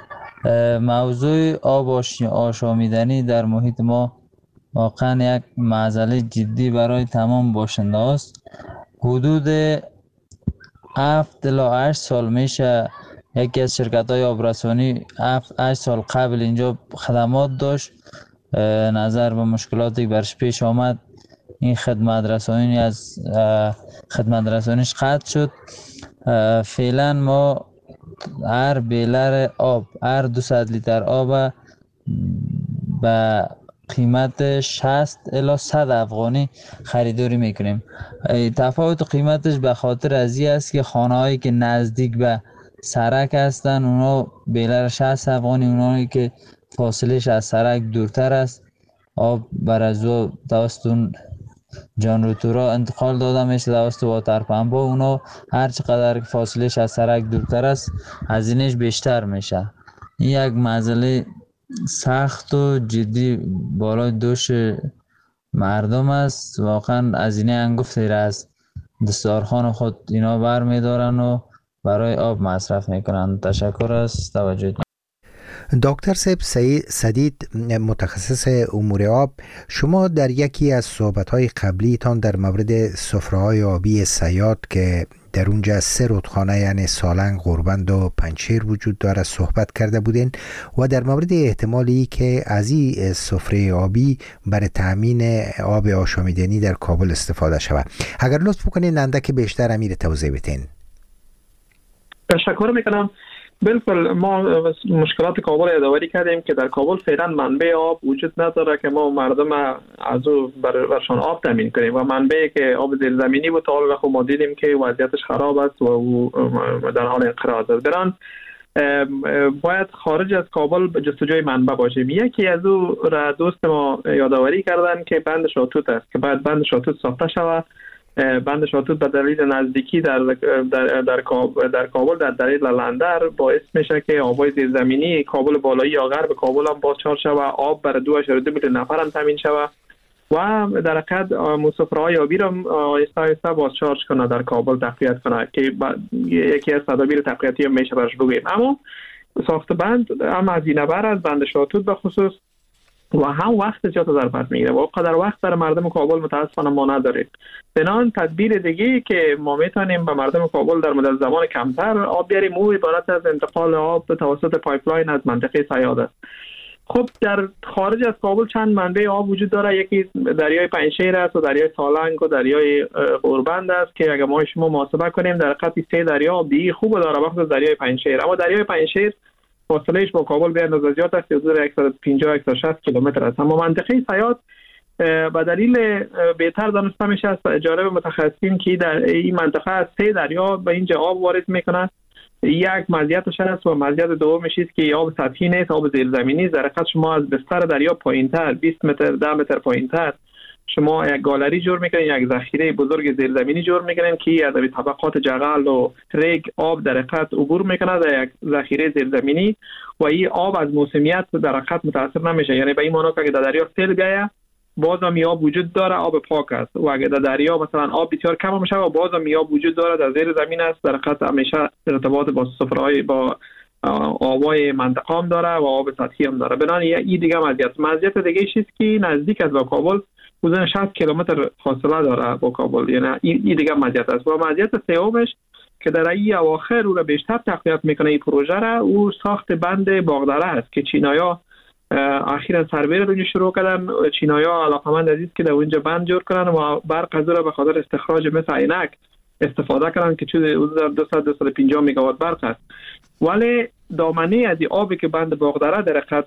موضوع آب آشامیدنی در محیط ما واقعا یک معضله جدی برای تمام باشنده است. حدود هفت الی هشت سال میشه یکی از شرکت های آبرسانی هفت هشت سال قبل اینجا خدمات داشت. نظر به مشکلاتی که برش پیش آمد این خدمت رسانی از خدمت رسانیش قطع شد. فعلا ما هر بیلر آب، هر دویست لیتر آب به قیمت شصت الی صد افغانی خریداری میکنیم. تفاوت قیمتش به خاطر از این است که خانه هایی که نزدیک به سرک هستن اونا بیلر شصت افغانی، اونایی که فاصلش از سرک دورتر است آب بر از او توسط جانروتورا انتقال داده میشه توسط واتر پمپ ها. اونا هر چقدر فاصلش از سرک دورتر است هزینهش بیشتر میشه. این یک مسئله سخت و جدی بالای دوش مردم است. واقعا هزینه انگفتی را از دستارخان خود اینا بر میدارن و برای آب مصرف میکنن. تشکر از توجهتون. دکتر سیب سدید، متخصص امور آب، شما در یکی از صحبت‌های قبلیتان در مورد سفره‌های آبی صیاد که در اونجا سه رودخانه یعنی سالنگ، غوربند و پنجشیر وجود داره صحبت کرده بودین و در مورد احتمالی که از این سفره آبی برای تامین آب آشامیدنی در کابل استفاده شود. اگر لطف بکنین اندک بیشتر امیر توضیح بدین. تشکر میکنم. بالکل ما مشکلات کابل یادآوری کردیم که در کابل فعلا منبع آب وجود نداره که ما مردم از او برشان آب تامین کنیم و منبعی که آب زیرزمینی بود تا حالا ما دیدیم که وضعیتش خراب است و او در حال انقراض است. بران باید خارج از کابل به جستجوی منبع باشیم. یکی از او را دوست ما یادآوری کردن که بند شاتوت است که باید بند شاتوت ساخته شود. بند شاتوت به دلیل نزدیکی در در در کابل در کابل در دلیل لندر باعث میشه که آبای زیرزمینی کابل بالایی یا غرب کابل هم بازچار شود، آب برای دو ممیز دو میلیون نفر هم تامین شود و در حقیقت مسافرهای آبی را آهسته آهسته بازچارج کنه در کابل تقویت کنه که یکی از تدابیر تقویتی هم میشه برش بگیم. اما ساخت بند هم هزینه بر از بند شاتوت به خصوص و هم وقت زیاد در بر میگیره و قدر وقت در مردم کابل متاسفانه ما نداریم. بنان تدبیر دیگه که ما میتونیم به مردم کابل در مدت زمان کمتر آب بیاریم او عبارت از انتقال آب به توسط پایپلاین از منطقه صیاد است. خب در خارج از کابل چند منبع آب وجود داره. یکی دریای پنجشیر است و دریای سالنگ و دریای غوربند است که اگر ما شما محاسبه کنیم در حقیقت سه دریا آب دیگه خوب داره وقت دریای پنجشیر. اما دریای پنجشیر فاصلهش با کابل به اندازه زیاد است، حدود صد و پنجاه تا شصت کیلومتر است. اما منطقه صیاد به دلیل بهتر دانسته میشه از اجاره متخصصین که در این منطقه از سه دریا به اینجا آب وارد میکنند. یک مزیتش است و مزیت دومش است که آب سطحی نیست، آب زیرزمینی است. در حقیقت شما از بستر دریا پایینتر بیست متر ده متر پایینتر شما یک گالری جور میکنین، یک ذخیره بزرگ زیرزمینی جور میکنین که از طبقات جغل و ریگ آب در حقیقت عبور میکنه در یک ذخیره زیرزمینی و این آب از موسمیت در حقیقت متاثر نمیشه. یعنی به این معنی که در دریا سیل بیاید باز هم آب وجود داره، آب پاک است و اگر در دریا مثلا آب بسیار کم میشه و باز هم آب وجود داره در زیر زمین است. در حقیقت همیشه ارتباط با سفرهای با آبای منطقه هم داره و آب سطحی هم داره. بنابراین این دیگه مزیت مزیت دیگه چیزی که نزدیک است با کابل حدود شصت کیلومتر فاصله داره با کابل، یعنی این دیگه مزیت است. و مزیت سومش که در این اواخر او را بیشتر تقویت میکنه این پروژه را، او ساخت بند باغدره است که چینایا اخیراً سروی رو شروع کردن. چینایا علاقمند عزیز که در اونجا بند جور کنن و برق از را به خاطر استخراج مثل عینک استفاده کردن که چیز حدود دویست تا دویست و پنجاه مگاوات برق است. ولی دامنه از آبی که بند باغدره در حقیقت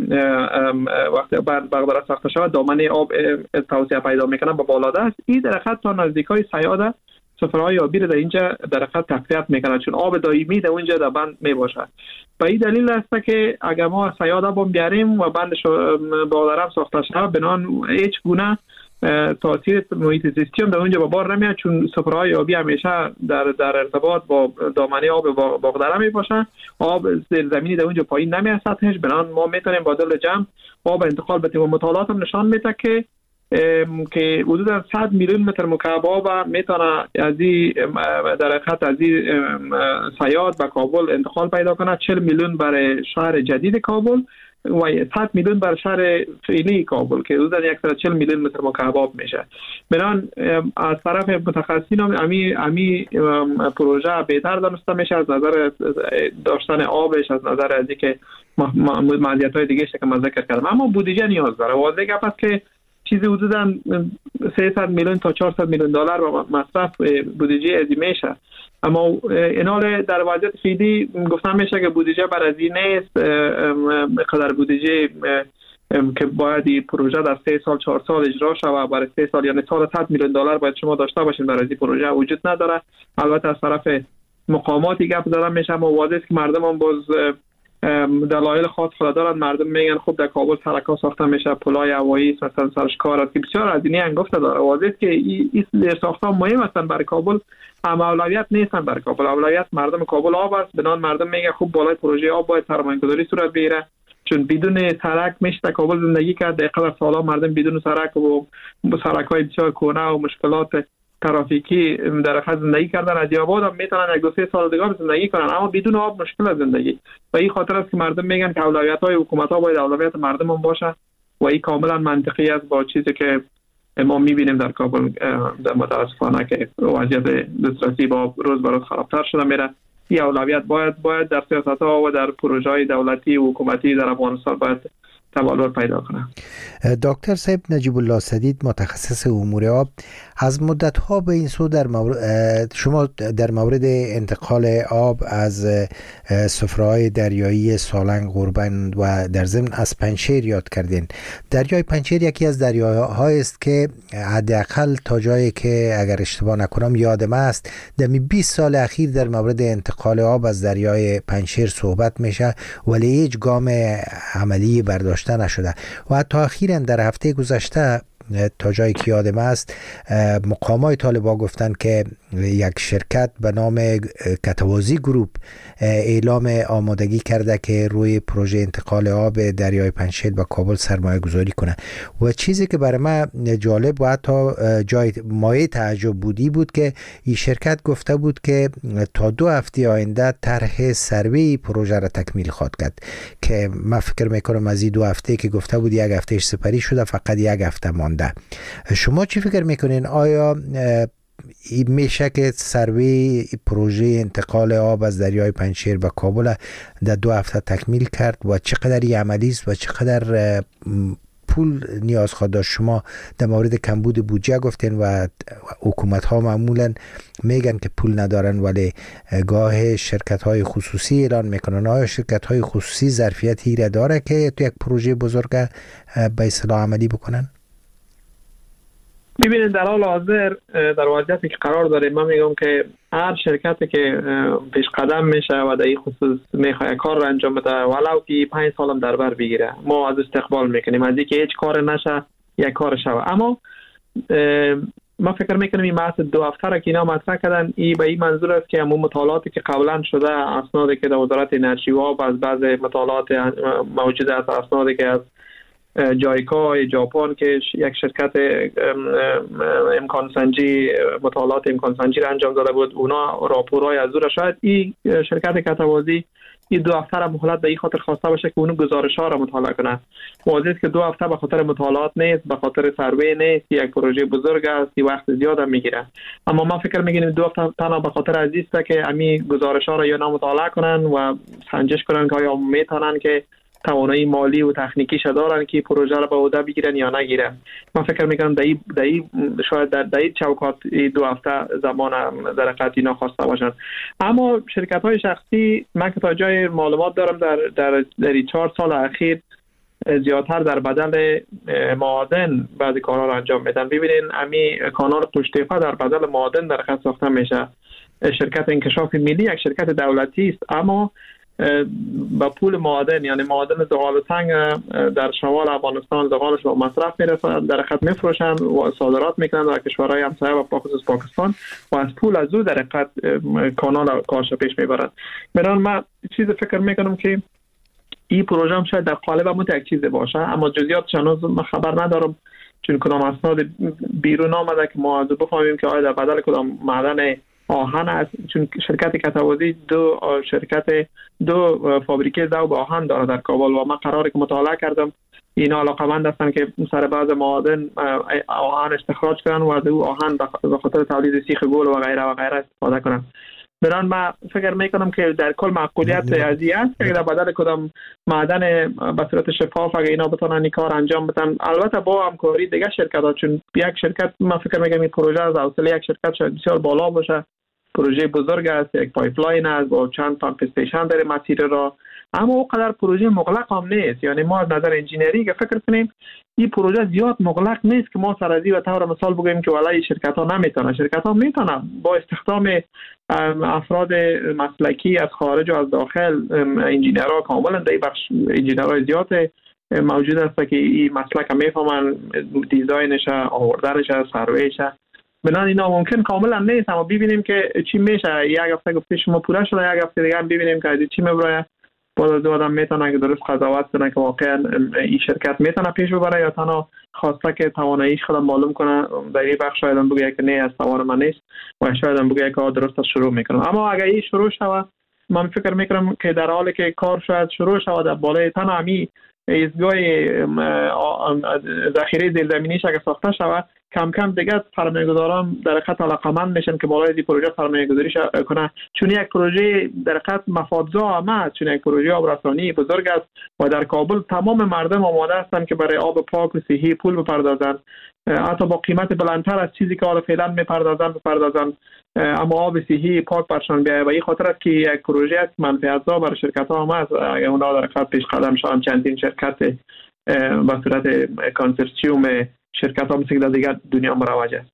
وقتی بند باغدره ساخته شود دامنه آب توسعه پیدا میکنه به بالاده است. این در حقیقت تا نزدیکای صیاد سفرهای آبی رو در اینجا در حقیقت تقویت میکنه چون آب دائمی در اونجا در بند میباشه. به این دلیل است که اگر ما صیاد آب بیاریم و بندش باغدره ساخته شود بنان هیچ گونه تاثیر محیط زیستی هم در اونجا به بار نمیاد چون سفرهای آبی همیشه در در ارتباط با دامنه آب باغدره میباشن. آب زیرزمینی در اونجا پایین نمیاد سطحش. بنان ما میتونیم با دل جمع آب انتقال بدیم و مطالعات هم نشان میده که که حدود صد میلیون متر مکعب آب میتونه از این در حقیقت از این صیاد به کابل انتقال پیدا کنه. چهل میلیون برای شهر جدید کابل و صد میلیون بر شهر فعلی کابل که حدود صد و چهل میلیون متر مکعب آب میشه. بنان از طرف متخصصین هم امی امی پروژه بهتر دانسته میشه از نظر داشتن آبش، از نظر از اینکه مزیت‌های دیگه که من ذکر کردم. اما بودجه نیاز داره. واضح گپ است که چیزی حدوداً سیصد میلیون تا چهارصد میلیون دلار با مصرف بودجه ازی میشه. اما اینال در وضعیت فعلی گفتم میشه که بودجه بر از این نیست. قدر بودجه که باید این پروژه در سه سال چهار سال اجرا شود برای سه سال یعنی سال صد میلیون دلار باید شما داشته باشین برای این پروژه وجود نداره. البته از طرف مقاماتی گپ زدن میشه اما واضح است که مردم هم باز دلایل خاص خود دارن. مردم میگن خب در کابل سرک‌ها ساخته میشه، پلای هوایی مثلا سرشکار است که بسیار از این انگفت داره. واضح است که این ساخت‌ها مهم هستن برای کابل، اما اولویت نیستن برای کابل. اولویت مردم کابل آب است. بنان مردم میگه خب بالای پروژه آب باید سرمایه‌گذاری صورت بگیره چون بدون سرک میشه در کابل زندگی کرد. در قدر سالا مردم بدون سرک و سرک‌های بسیار کهنه و مشکلات ترافیکی در خط زندگی کردن از آباد هم میتونن یک دو سه سال دیگه زندگی کنن، اما بدون آب مشکل زندگی. و این خاطر است که مردم میگن که اولویت‌های حکومت‌ها باید اولویت مردم هم باشه و این کاملا منطقی است با چیزی که ما میبینیم در کابل. در متاسفانه که وضعیت دسترسی با روز به روز خرابتر شده میره. این اولویت باید باید در سیاست‌ها و در پروژه‌های دولتی و حکومتی در افغانستان باید تبلور پیدا کنه. دکتر صاحب نجیب الله سدید، متخصص امور آب، از مدت ها به این سو در مورد شما در مورد انتقال آب از سفره‌های دریایی سالنگ، غوربند و در ضمن از پنجشیر یاد کردین. دریای پنجشیر یکی از دریاهایی است که حداقل تا جایی که اگر اشتباه نکنم یادم است در بیست سال اخیر در مورد انتقال آب از دریای پنجشیر صحبت میشه ولی هیچ گام عملی برداشته نشده. و حتی اخیراً در هفته گذشته تا جایی که یادم است مقامای طالبان گفتن که یک شرکت به نام کتوازی گروپ اعلام آمادگی کرده که روی پروژه انتقال آب دریای پنجشیر به کابل سرمایه گذاری کنه. و چیزی که برای من جالب و حتی جای مایه تعجب بودی بود که این شرکت گفته بود که تا دو هفته آینده طرح سروی پروژه را تکمیل خواهد کرد، که من فکر میکنم از این دو هفته که گفته بود یک هفتهش سپری شده، فقط یک هفته مانده. شما چی فکر میکنین؟ آیا میشه که سروی پروژه انتقال آب از دریای پنجشیر به کابل در دو هفته تکمیل کرد و چقدر عملی است و چقدر پول نیاز خواهد داشت؟ شما در مورد کمبود بودجه گفتین و حکومت ها معمولا میگن که پول ندارن ولی گاه شرکت های خصوصی اعلان میکنن. آیا شرکت های خصوصی ظرفیتی را داره که تو یک پروژه بزرگ به اصطلاح عملی بکنن؟ ببینید در حال حاضر در وضعیتی که قرار داریم، من میگم که هر شرکتی که پیش قدم میشه و در این خصوص میخواد کار را انجام بده ولو که پنج سالم در بر بگیره، ما از استقبال میکنیم از اینکه هیچ کار نشه یک کار شوه. اما ما فکر میکنم این بحث دو هفته را که اینا مطرح کردن این به این منظور است که همون مطالعاتی که قبلا شده، اسنادی که در وزارت انرژی و آب از بعض مطالعات موجود است، اسنادی که از جایکا ژاپن که یک شرکت امکان سنجی مطالعات امکان سنجی را انجام داده بود، اونا راپورهای از او شاید این شرکت کتوازی این دو هفته را مهلت به این خاطر خواسته باشه که اون گزارش ها را مطالعه کنه. واضحه است که دو هفته به خاطر مطالعات نیست، به خاطر سروی نیست، یک پروژه بزرگ است، این وقت زیاد هم میگیره. اما ما فکر میکنیم دو هفته تنها به خاطر از است که همین گزارش ها را یا مطالعه کنن و سنجش کنن که آیا میتونن که توانایی مالی و تکنیکی دارن که پروژه را به عهده بگیرن یا نگیرن. من فکر میکنم در این شاید در این چوکات دو هفته زمان در حقیقت اینا خواسته باشن. اما شرکت های شخصی من که تا جای معلومات دارم در در در چهار سال اخیر زیادتر در بدل معادن بعضی کارها را انجام میدن. ببینین امی کانال قوشتیپه در بدل معادن در حقیقت ساخته میشه. شرکت انکشاف ملی یک شرکت دولتی است اما با پول معادن، یعنی معادن زغال سنگ در شمال افغانستان زغالش به مصرف میرسه، در حقیقت میفروشن و صادرات میکنن در کشورهای همسایه و خصوص پاکستان و از پول از او در حقیقت کانال کارش پیش میبرن. برای من چیز فکر میکنم که این پروژه هم شاید در قالب هم یک چیز باشه اما جزئیاتش هنوز من خبر ندارم، چون کدام اسناد بیرون آمده که ما بفهمیم که آیا در بدل کدام معدن آهن است، چون شرکت کتوازی دو شرکت دو فابریکه ذوب آهن داره در کابل و من قراره که مطالعه کردم اینا علاقه‌مند هستن که سر بعض معادن آهن استخراج کنن و از او آهن به خاطر تولید سیخ گل و غیره و غیره استفاده کنن. بران من فکر میکنم که در کل معقولیت ازی است که در بدل کدام معدن به صورت شفاف اگه اینا بتونن این کار انجام بدن، البته با همکاری دیگه شرکت ها، چون یک شرکت من فکر میکنم این پروژه از حوصله یک شرکت شاید بسیار بالا باشه، پروژه بزرگ است، یک پایپلاین است با چند پمپ استیشن در مسیر را، اما اونقدر پروژه مغلق هم نیست. یعنی ما از نظر انجینری که فکر کنیم این پروژه زیاد مغلق نیست که ما سرازی و طور مثال بگیم که والله شرکت ها نمیتونن. شرکت ها میتونن با استخدام افراد مسلکی از خارج و از داخل، انجینرها کاملا در بخش انجینرهای زیاد موجود است که این مسلک میفهمن، دیزاینش، آوردنش، سرویش. بنابراین اینا ممکن کاملا نیست اما ببینیم که چی میشه. یک هفته گفته شما پوره شده، یک هفته دیگه هم ببینیم که چی میبره. بعد از آدم میتونه که درست قضاوت کنه که واقعا این شرکت میتونه پیش ببره یا تنها خواسته که تواناییش خود معلوم کنه. در این بخش شاید هم بگه که نه از توان من نیست و شاید هم بگه که درست شروع میکنم. اما اگر این شروع شود من فکر میکنم که در حالی که کار شاید شروع شود در بالای تن همی ایستگاه ذخیره زیرزمینیش اگر ساخته شود کم کم دیگه سرمایه‌گذاران در حقیقت علاقه‌مند میشن که بالای این پروژه سرمایه‌گذاری کنه، چون یک پروژه در حقیقت مفادزا هم است، چون یک پروژه آبرسانی بزرگ است و در کابل تمام مردم آماده هستند که برای آب پاک و صحی پول بپردازند، حتی با قیمت بلندتر از چیزی که حالا فعلا میپردازند بپردازند، اما آب صحی پاک برشان بیاید. و این خاطر است که یک پروژه است منفعت‌زا برای شرکت‌ها هم است. اگر اونها در حقیقت پیش قدم شوند چندین شرکت به صورت کانسورسیوم شرکت ها مثل دیگر دنیا مروج است.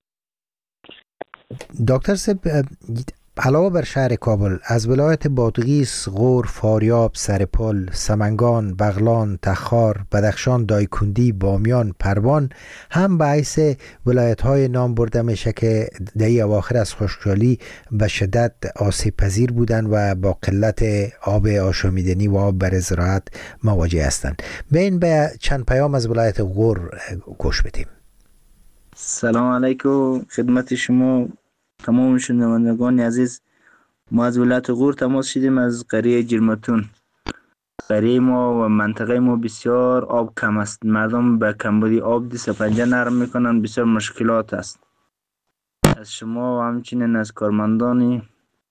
دکتر صاحب، علاوه بر شهر کابل از ولایت بادغیس، غور، فاریاب، سرپل، سمنگان، بغلان، تخار، بدخشان، دایکندی، بامیان، پروان هم باعث ولایت های نام برده میشه که در اواخر از خشکسالی به شدت آسیب پذیر بودند و با قلت آب آشامیدنی و آب برای زراعت مواجه هستند. بین به چند پیام از ولایت غور گوش بدیم. سلام علیکم خدمت شما تمام شنوندگان عزیز. ما از ولایت غور تماس شدیم از قریه جرمتون. قریه ما و منطقه ما بسیار آب کم است. مردم به کمبودی آب دست و پنجه نرم میکنن، بسیار مشکلات است. از شما و همچنین از کارمندانی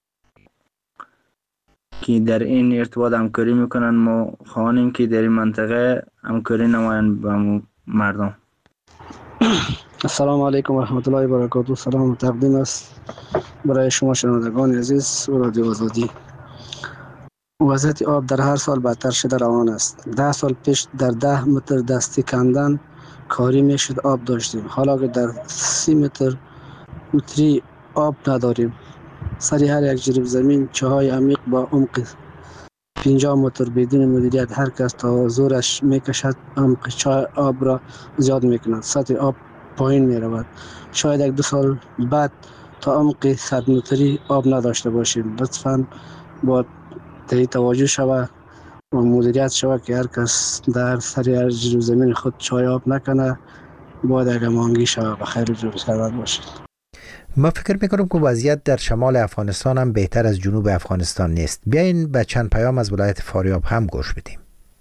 که در این ارتباط همکاری میکنن ما خواهیم که در این منطقه همکاری نمایند با مردم. السلام علیکم و رحمت الله و برکاته. سلام تقدیم است برای شما شنوندگان عزیز و رادیو آزادی. وضعیت آب در هر سال بدتر شده روان است. ده سال پیش در ده متر دستی کندن کاری میشد آب داشتیم، حالا که در سی متر متری آب نداریم. سری هر یک جریب زمین چاهای عمیق با عمق پنجاه متر بدون مدیریت هر کس تا زورش میکشد عمق چای آب را زیاد میکند. سطح آب پایین می رود. شاید یک دو سال بعد تا عمق صد متری آب نداشته باشیم. لطفاً با توجه شود و مدیریت شود که هر کس در سر هر جریب زمین خود چای آب نکنه، باید اگر مانگی شود و خیر و جور سرود باشید. ما فکر میکنم که وضعیت در شمال افغانستان هم بهتر از جنوب افغانستان نیست. بیاین به چند پیام از ولایت فاریاب هم گوش بدیم.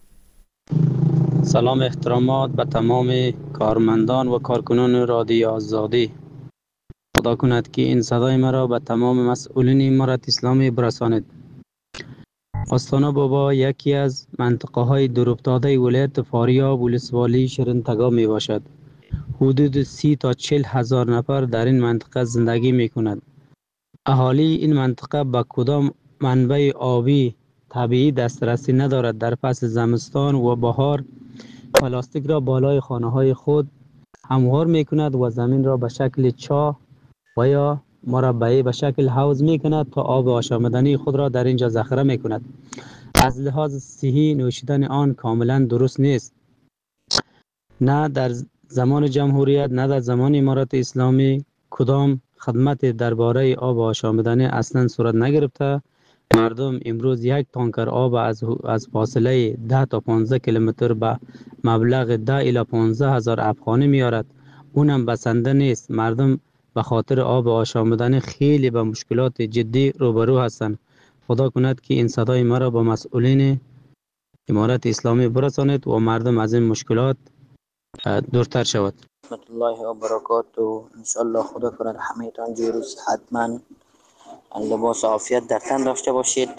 سلام احترامات به تمام کارمندان و کارکنان رادیو آزادی. خدا کند که این صدای مرا به تمام مسئولین امارت اسلامی برسانید. آستانه بابا یکی از منطقه های دورافتاده ولایت فاریاب ولسوالی شرنتگاه می باشد. حدود سی تا چل هزار نفر در این منطقه زندگی می کند. اهالی این منطقه به کدام منبع آبی طبیعی دسترسی ندارد. در فصل زمستان و بهار پلاستیک را بالای خانه های خود هموار می کند و زمین را به شکل چاه و یا مربعی به شکل حوض می کند تا آب آشامیدنی خود را در اینجا ذخیره می کند. از لحاظ صحی نوشیدن آن کاملا درست نیست. نه در زمان جمهوریت نه در زمان امارت اسلامی کدام خدمت درباره آب آشامیدنی اصلا صورت نگرفته. مردم امروز یک تانکر آب از از فاصله ده تا پانزده کیلومتر به مبلغ ده الی پانزده هزار افغانی میارد. اونم بسنده نیست. مردم به خاطر آب آشامیدنی خیلی به مشکلات جدی روبرو هستند. خدا کند که این صدای مرا با مسئولین امارت اسلامی برسانید و مردم از این مشکلات دورتر شود. رحمت الله و برکاته. ان شاء الله خدا کند همه تان جور و صحتمند لباس عافیت در تن داشته باشید.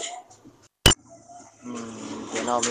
جناب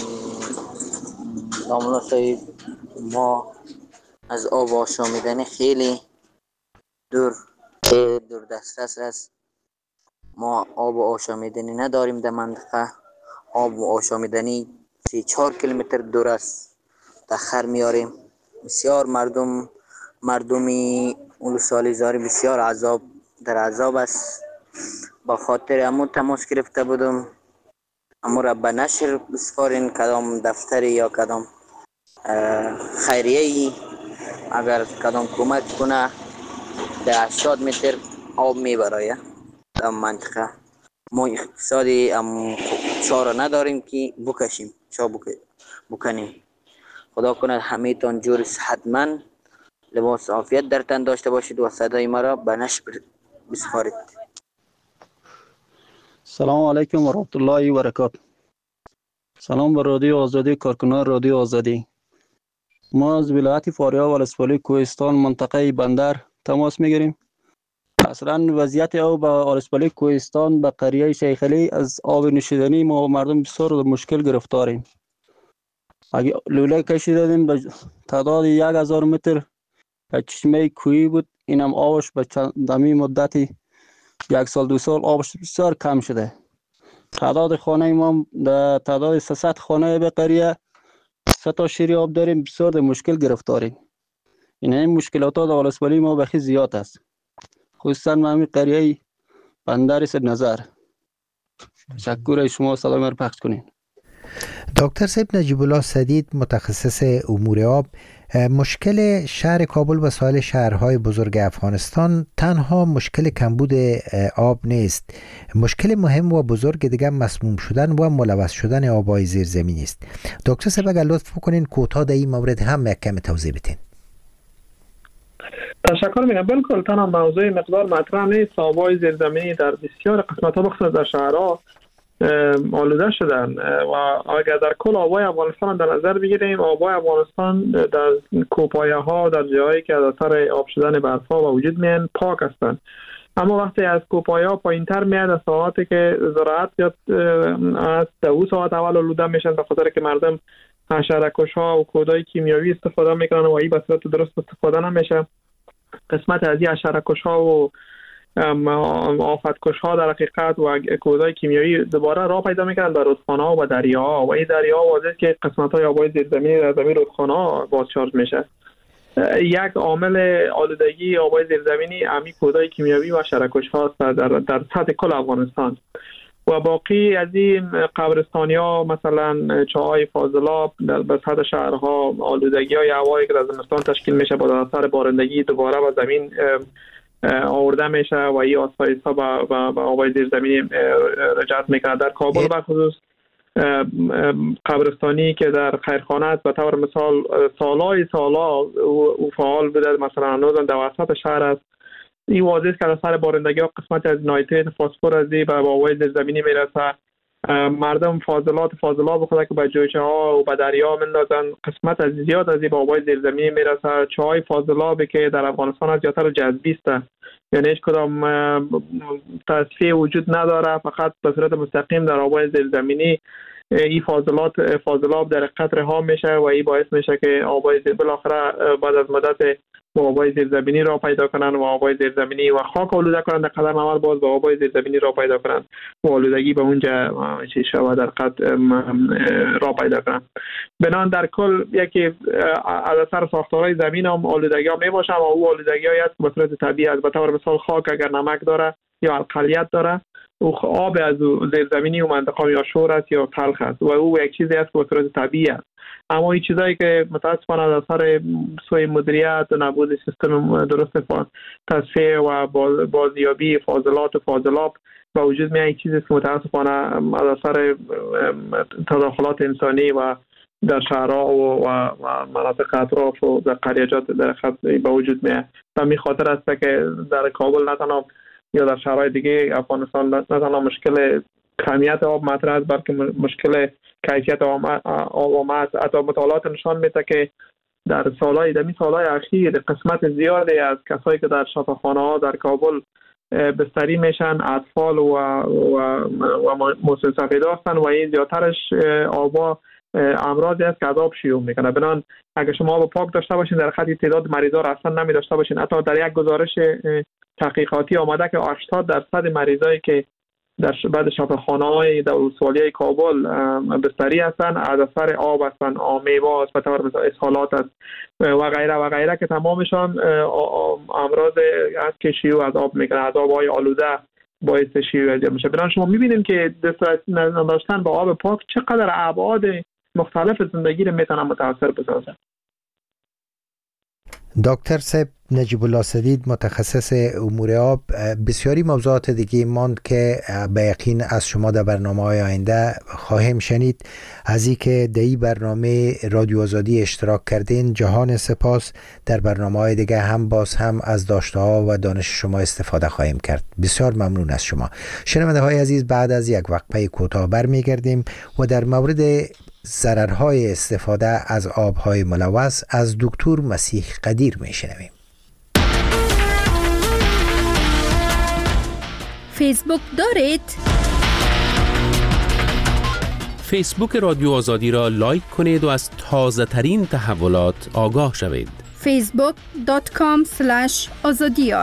ناملا صاحب، ما از آب آشامیدنی خیلی دور دور دسترس است. ما آب آشامیدنی نداریم در منطقه. آب آشامیدنی سی چهار کیلومتر دور است تخر میاریم. بسیار مردم مردمی ولسوالی زاری بسیار عذاب در عذاب است. با خاطر امو تماس گرفته بودم امو را به نشر بسپارین، کدام دفتری یا کدام خیریه‌ای اگر کدام کمک کنه در هشتاد متر آب میبراید در منطقه. ما اقتصادی ام چاره نداریم که بکشیم چا بک... بکنیم. خدا کند همه تان جور صحتمند لباس عافیت در تن داشته باشید و صدای مرا به نشر بسپارید. سلام علیکم و رحمت الله و برکاته. سلام به رادیو آزادی، کارکنان رادیو آزادی. ما از ولایت فاریاب ولسوالی کوهستان منطقه بندر تماس میگیریم. اصلا وضعیت آب به ولسوالی کوهستان به قریه شیخ علی از آب نوشیدنی ما مردم بسیار مشکل گرفتاریم. اگه لوله کشیده دادیم به تعداد یک هزار متر چشمه کوهی بود، اینم آبش به دمی مدتی یک سال دو سال آبش بسیار کم شده. تعداد خانه ما در تعداد سیصد خانه به قریه سه تا شیری آب داریم، بسیار مشکل گرفتاریم. این این مشکلات در ولسوالی ما بخی زیاد است، خصوصا ما قریه بندر سر نظر. تشکر شما، سلام رو پخش کنین. دکتر صاحب نجیب الله سدید، متخصص امور آب، مشکل شهر کابل و سایر شهرهای بزرگ افغانستان تنها مشکل کمبود آب نیست. مشکل مهم و بزرگ دیگر مسموم شدن و ملوث شدن آبهای زیرزمینی است. دکتر صاحب اگر لطف کنین کوتاه در این مورد هم یک کم توضیح بدین. تشکر میکنم. بالکل تنها موضوع مقدار مطرح نیست. آبهای زیرزمینی در بسیار قسمت‌ها بخصوص در شهرها آلوده شدن و اگر در کل آبای افغانستان در نظر بگیریم، آبای افغانستان در کوپایه ها در جایی که از اثر آب شدن برف ها و وجود میان پاک هستند، اما وقتی از کوپایه ها پایین تر میاد از ساعاتی که زراعت یا از دو ساعت اول آلوده میشن به خاطر که مردم حشره‌کش ها و کودای کیمیاوی استفاده میکنن و این به صورت درست استفاده نمیشه. قسمت از این حشره‌کش ها و آفت‌کش ها در حقیقت و کودای کیمیایی دوباره راه پیدا میکنن در رودخانه ها و دریاها و این دریاها واضحه که قسمت های آبای زیرزمینی در زمین رودخانه ها بازچارج میشه. یک عامل آلودگی آبای زیرزمینی همین کودای کیمیایی و حشره‌کش ها در در سطح کل افغانستان و باقی از این قبرستانی ها، مثلا چاهای فاضلاب در سطح شهرها، آلودگی های هوایی که در زمستان تشکیل میشه با اثر بارندگی دوباره و زمین آورده میشه و این آسایش ها به آبای زیرزمینی رجعت میکنه. در کابل به خصوص قبرستانی که در خیرخانه است به طور مثال سالهای سالا او فعال بوده، مثلا هنوز در وسط شهر است. این واضح است که از اثر بارندگی ها قسمت از نایتریت فسفر از این به آبای زیرزمینی میرسه. مردم فاضلات فاضلاب خود که به جویچه ها و به دریا مندازن، قسمت از زیاد از این به آبای زیرزمینی میرسه. چاهای فاضلابی که در افغانستان از زیادتر جذبی است، یعنی هیچ کدام تصفیه وجود نداره، فقط به صورت مستقیم در آبای زیرزمینی این فاضلات فاضلاب در قطره ها میشه و این باعث میشه که آبای زیر بالاخره بعد از مدت با آبای زیرزمینی را پیدا کنن و آبای زیرزمینی و خاک آلوده کنن، در قدم اول باز با آبای زیرزمینی را پیدا کنن و آلودگی به اونجا چی شود در قد را پیدا کنن. بنان در کل یکی از اثر ساختارهای زمین هم آلودگی ها می باشه، اما او آلودگی هایی است به صورت طبیعی است. به طور مثال خاک اگر نمک داره یا القلیت داره، او آب از زیرزمینی و منطقه یا شور است یا تلخ است و او یک چیزی است که به صورت طبیعی است. اما این چیزایی که متاسفانه از اثر سوء مدیریت و نبود سیستم درست تصفیه و بازیابی فاضلات و فاضلاب با وجود میاد، چیزی که متاسفانه از اثر تداخلات انسانی و در شهرها و مناطق اطراف و در قریجات در خط با وجود میاد. و می خاطر است که در کابل نه تنها یا در شهرهای دیگه افغانستان نه تنها مشکل کمیت آب مطرح است، بلکه مشکل کیفیت آب است. حتی مطالعات نشان میده که در سالهای دمی سالهای اخیر قسمت زیادی از کسایی که در شفاخانه ها در کابل بستری میشن اطفال و و و مسن سفید هستند و این زیادترش آبا امراضی است که از آب شیوع میکنه. بنان اگر شما آب پاک داشته باشین در خط تعداد مریضا را اصلا نمی داشته باشین. حتی در یک گزارش تحقیقاتی آمده که هشتاد درصد مریضایی که در بعد شفاخانه‌های دولت‌ولسوالی کابل بستری هستند از اثر آب هستند، آمیبا است، به طور مثال اسهالات است و غیره و غیره که تمامشان امراض است که شیوع از آب میکنه، از آب‌های آلوده باعث شیوع میشه. بنابراین شما میبینید که دسترسی نداشتن به آب پاک چقدر ابعاد مختلف زندگی رو میتونه متاثر بسازه. دکتر صاحب نجیب الله سدید متخصص امور آب، بسیاری موضوعات دیگه ماند که به یقین از شما در برنامه‌های آینده خواهیم شنید. از این که در این برنامه رادیو آزادی اشتراک کردین جهان سپاس. در برنامه‌های دیگه هم باز هم از داشته‌ها و دانش شما استفاده خواهیم کرد. بسیار ممنون از شما. شنونده های عزیز، بعد از یک وقفه کوتاه برمیگردیم و در مورد ضررهای استفاده از آبهای ملوث از دکتر مسیح قدیر میشنویم. فیسبوک دارید؟ فیسبوک رادیو آزادی را لایک کنید و از تازه ترین تحولات آگاه شوید. فیسبوک دات کام اسلش آزادیار.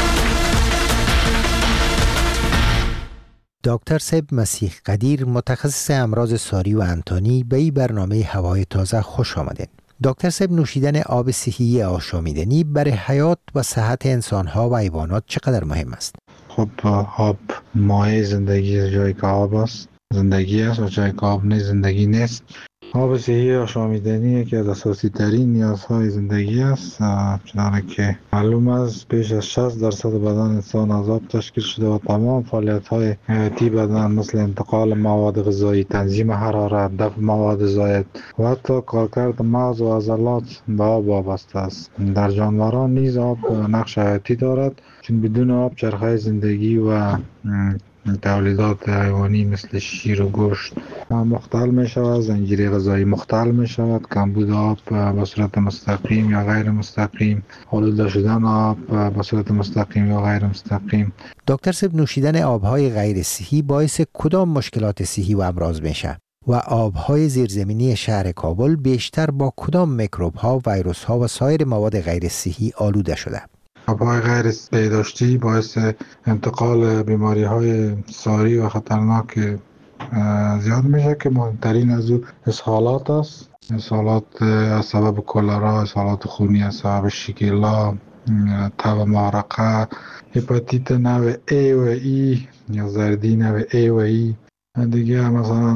دکتر سب مسیح قدیر، متخصص امراض ساری و انتانی، به این برنامه هوای تازه خوش آمدین. دکتر سب، نوشیدن آب صحی آشامیدنی برای حیات و صحت انسان‌ها و حیوانات چقدر مهم است؟ خب آب مایه زندگی، جایی که آب است زندگی است و جایی که آب نیست زندگی نیست. آب صحی آشامیدنی یکی از اساسی ترین نیازهای زندگی است، چنانه که معلوم است بیش از شصت درصد بدن انسان از آب تشکیل شده و تمام فعالیت‌های حیاتی بدن مثل انتقال مواد غذایی، تنظیم حرارت، دفع مواد زائد و حتی کارکرد مغز و عضلات به آب وابسته است. در جانوران نیز آب نقش حیاتی دارد، چون بدون آب چرخه زندگی و تولیدات حیوانی مثل شیر و گوشت مختل می شود، زنجیره غذایی مختل می شود. کمبود آب به صورت مستقیم یا غیر مستقیم، آلوده شدن آب به صورت مستقیم یا غیر مستقیم. دکتر سب، نوشیدن آبهای غیر صحی باعث کدام مشکلات صحی و امراض میشه و آبهای زیرزمینی شهر کابل بیشتر با کدام میکروب ها، ویروس ها و سایر مواد غیر صحی آلوده شده؟ آبهای غیر بهداشتی باعث انتقال بیماری های ساری و خطرناک زیاد میشه که مهمترین از او اسهالات است. اسهالات از سبب کلرا، اسهالات خونی از سبب شیگلا، تب معرقه، هپاتیت نوع A و E یا زردی نوع A و E. دیگه مثلا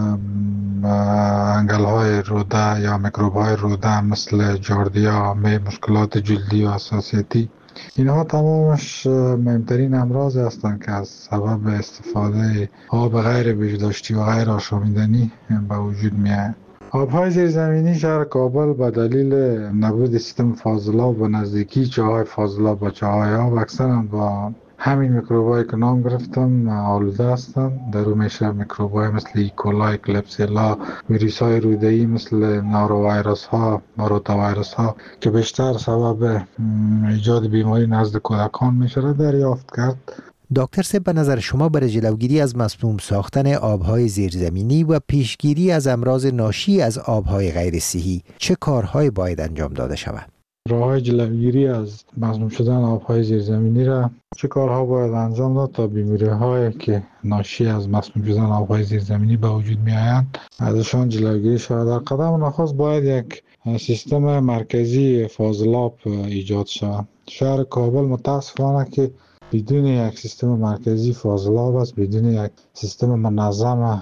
انگل های روده یا میکروب های روده مثل جاردیا، مشکلات جلدی و حساسیتی. اینها تمامش مهمترین امراض هستند که از سبب استفاده آب غیر بهداشتی و غیر آشامیدنی به وجود میاد. آبهای زیرزمینی شهر کابل به دلیل نبود سیستم فاضلاب و نزدیکی چاهای فاضلاب با چاهای آب اکثرا با همین میکروبایی که نام گرفتم آلوده هستند. در اون میشه میکروبای مثل ایکولای، کلپسیلا، ویروس های روده‌ای مثل نارو ویروس ها، ماروتا ویروس ها که بیشتر سبب ایجاد بیماری نزد کودکان میشه دریافت کرد. دکتر سب، به نظر شما برای جلوگیری از مسموم ساختن آبهای زیرزمینی و پیشگیری از امراض ناشی از آبهای غیر صحی چه کارهایی باید انجام داده شود؟ راه‌های جلوگیری از مسموم شدن آبهای زیرزمینی را چه کارها باید انجام داد تا بیماری‌هایی که ناشی از مسموم شدن آبهای زیرزمینی به وجود می‌آیند ازشان جلوگیری شود؟ در قدم نخست باید یک سیستم مرکزی فاضلاب ایجاد شود. شهر کابل متاسفانه که بدون یک سیستم مرکزی فاضلاب است، بدون یک سیستم منظم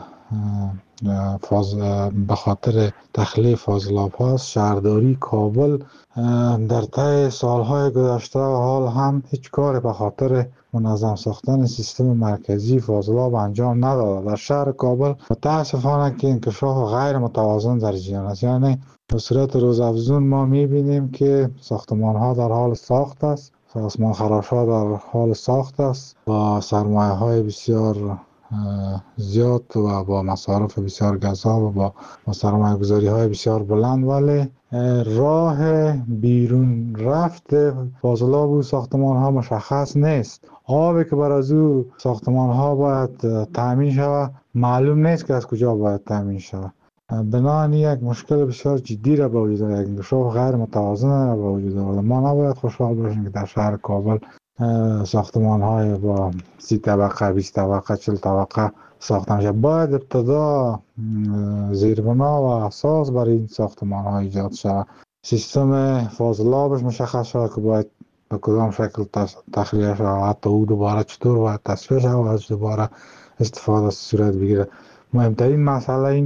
فاز به خاطر تخلیه فاضلاب هاست. شهرداری کابل در طی سالهای گذشته حال هم هیچ کاری به خاطر منظم ساختن سیستم مرکزی فاضلاب انجام نداده. در شهر کابل متاسفانه که انکشاف غیر متوازن در جریان است، یعنی به صورت روزافزون ما میبینیم که ساختمان ها در حال ساخت است، ساختمان خراش‌ها در حال ساخت است با سرمایه های بسیار زیاد و با مصارف بسیار گزا و با سرمایه گذاری های بسیار بلند، ولی راه بیرون رفت فاضلاب و ساختمان ها مشخص نیست. آبی که بر از او ساختمان ها باید تامین شود معلوم نیست که از کجا باید تامین شود. بنابراین یک مشکل بسیار جدی را به وجود آورده، یک انکشاف غیر متوازن را به وجود آورده. ما نباید خوشحال باشیم که در شهر کابل ساختمان های با سی طبقه، بیست طبقه، چهل طبقه ساخته میشه. باید ابتدا زیربنا و اساس برای این ساختمان ها ایجاد شود. سیستم فاضلابش مشخص شود که باید به کدام شکل تخلیه شود، حتی او دوباره چطور باید تصفیه شود و از دوباره استفاده صورت بگیره. مهمترین مسئله این که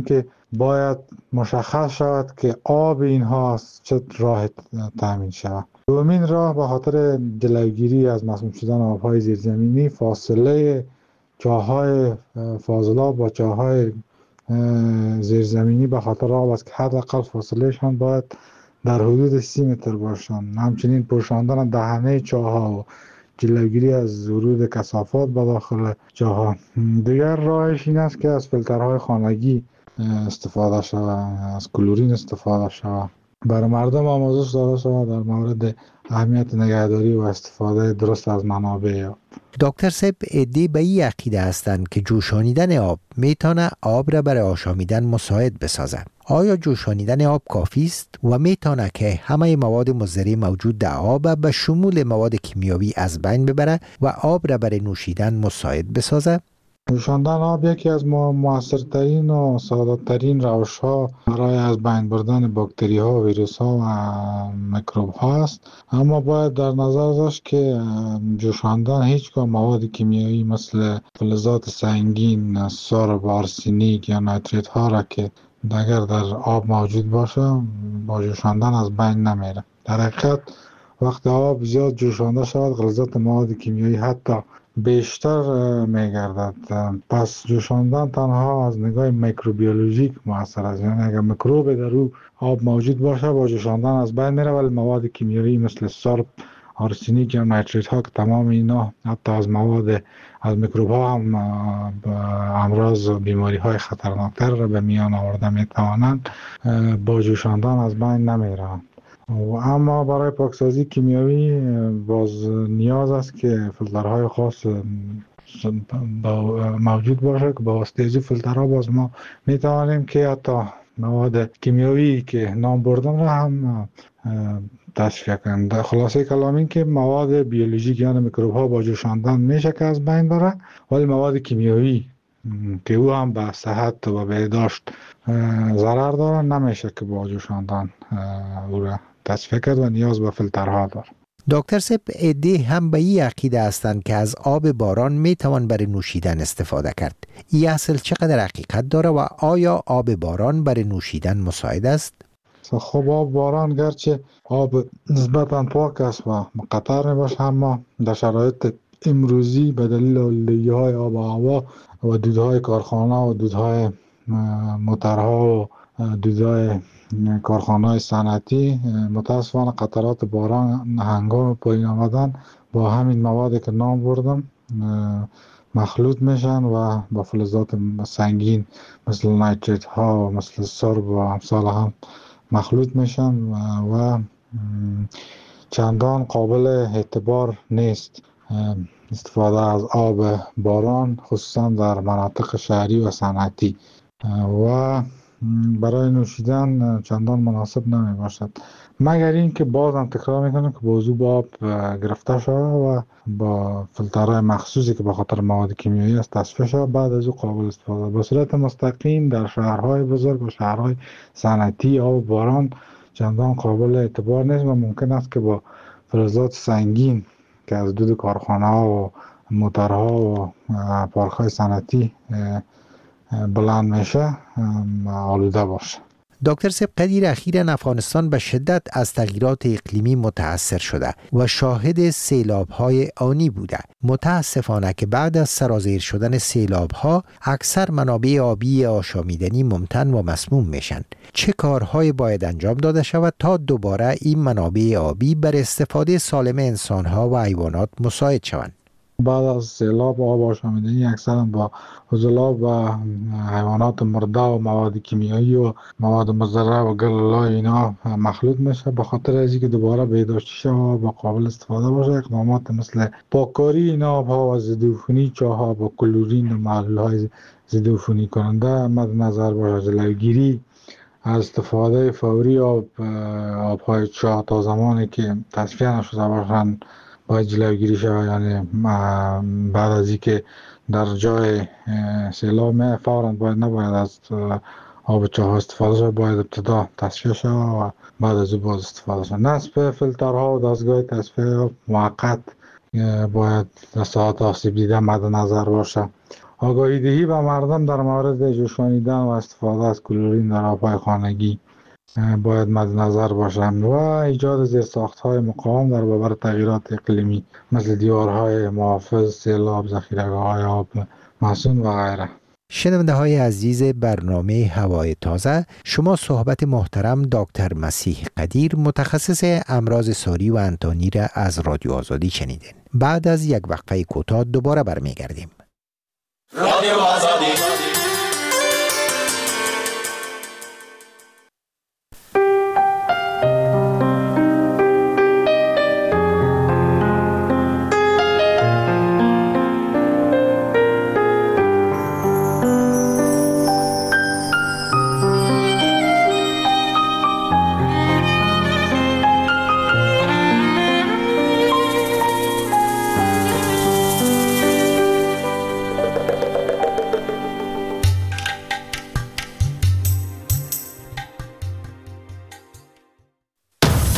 باید مشخص شود که آب اینها چه راه تامین شود. دومین راه به خاطر جلوگیری از مسموم شدن آبهای زیرزمینی فاصله چاه‌های فاضلاب با چاه‌های زیرزمینی به خاطر آب است که حداقل فاصلهشان باید در حدود سی متر باشند. همچنین پوشاندن دهنه چاه‌ها و جلوگیری از ورود کثافات به داخل چاه‌ها. دیگر راهش این است که از فیلترهای خانگی استفاده شود، از کلورین استفاده شود. برای مردم آموزش داده شود در مورد اهمیت نگهداری و استفاده درست از منابع. دکتر صاحب، عده‌ای به این عقیده هستند که جوشانیدن آب میتونه آب را برای آشامیدن مساعد بسازد. آیا جوشانیدن آب کافی است و میتونه که همه مواد مضر موجود در آب به شمول مواد کیمیایی از بین ببره و آب را برای نوشیدن مساعد بسازد؟ جوشاندن آب یکی از موثرترین و ساده‌ترین روش‌ها برای از بین بردن باکتری‌ها، ویروس‌ها و میکروب‌ها است، اما باید در نظر داشت که جوشاندن هیچگاه مواد کیمیایی مثل فلزات سنگین، سرب، آرسنیک یا نیتریت‌ها را که اگر در آب موجود باشه با جوشاندن از بین نمیره. در حقیقت وقتی آب زیاد جوشانده شود غلظت مواد کیمیایی حتی بیشتر میگردد. پس جوشاندن تنها از نگاه میکروبیولوژیک مؤثر است، یعنی اگر میکروب در او آب موجود باشه با جوشاندن از بین میره، ولی مواد کیمیایی مثل سرب، آرسنیک یا نیتریت ها که تمام اینا حتی از مواد از میکروب ها هم امراض و بیماری های خطرناکتر را به میان آورده میتوانند، با جوشاندن از بین نمیرند. اما برای پاکسازی کیمیایی باز نیاز است که فیلترهای خاص موجود باشه که با واسطه از فیلترها باز ما میتوانیم که حتی مواد کیمیایی که نام بردم را هم تصفیه کنیم. در خلاصه کلام این که مواد بیولوژیک یعنی میکروب ها با جوشاندن میشه که از بین بره، ولی مواد کیمیایی که او هم به صحت و بهداشت ضرر داره نمیشه که با جوشاندن او را تصفیه کرد و نیاز به فیلترها داره. دکتر صاحب، عده هم به این عقیده هستند که از آب باران میتوان برای نوشیدن استفاده کرد. این اصل چقدر حقیقت داره و آیا آب باران برای نوشیدن مساعد است؟ خب آب باران گرچه آب نسبتاً پاک است و مقطر میباشه، اما در شرایط امروزی به دلیل آلودگی های آب و هوا و دودهای کارخانه و دودهای موترها و دودهای کارخانه های صنعتی متاسفانه قطرات باران هنگام پایین آمدن با همین موادی که نام بردم مخلوط میشن و با فلزات سنگین مثل نیتریت ها و مثل سرب و امثال هم مخلوط میشن و چندان قابل اعتبار نیست استفاده از آب باران، خصوصا در مناطق شهری و صنعتی، و برای نوشیدن چندان مناسب نمی باشد، مگر این که بازم تکرار میکنم که موضوع با آب گرفته شده و با فیلترهای مخصوصی که به خاطر مواد کیمیایی است تصفیه شده، بعد از او قابل استفاده. به صورت مستقیم در شهرهای بزرگ و شهرهای صنعتی آب باران چندان قابل اعتبار نیست و ممکن است که با فلزات سنگین که از دود کارخانه ها و موترها و پارک های صنعتی بلند میشه آلوده باشه. دکتر صاحب، قدیر اخیراً افغانستان به شدت از تغییرات اقلیمی متاثر شده و شاهد سیلاب‌های آنی بوده. متاسفانه که بعد از سرازیر شدن سیلاب‌ها اکثر منابع آبی آشامیدنی ممتن و مسموم میشن. چه کارهای باید انجام داده شود تا دوباره این منابع آبی بر استفاده سالم انسان‌ها و حیوانات مساعد شوند؟ بعد از سیلاب آب آشامیدنی اکثرا با فضلاب و حیوانات مرده و مواد کیمیایی و مواد مضره و گلولای اینا مخلوط میشه. به خاطر از اینکه دوباره بهداشتی شه و با قابل استفاده باشه، اقدامات مثل پاککاری این آبها و ضدعفونی چاها با کلورین و محلول‌های ضدعفونی کننده مد نظر باشه. جلوگیری از استفاده فوری آب آبهای چاه تا زمانی که تصفیه نشده باشند باید جلوگیری شود، یعنی بعد از اینکه در جای سیلاب می فوراً باید نباید از آب چاه استفاده شود، باید ابتدا تصفیه شود و بعد از او باز استفاده شود. نصب فیلترها و دستگاه تصفیه موقت باید در ساعت آسیب دیده مد نظر باشه آگاهی دهی به مردم در مورد جوشانیدن و استفاده از کلورین در آبهای خانگی باید مد نظر باشند و ایجاد زیرساخت‌های مقاوم در برابر تغییرات اقلیمی مثل دیوارهای محافظ، سیلاب، ذخیره‌های آب مسون و غیره. شنونده های عزیز برنامه هوای تازه، شما صحبت محترم دکتر مسیح قدیر متخصص امراض ساری و انتانی را از رادیو آزادی شنیدین. بعد از یک وقفه کوتاه دوباره برمیگردیم. رادیو آزادی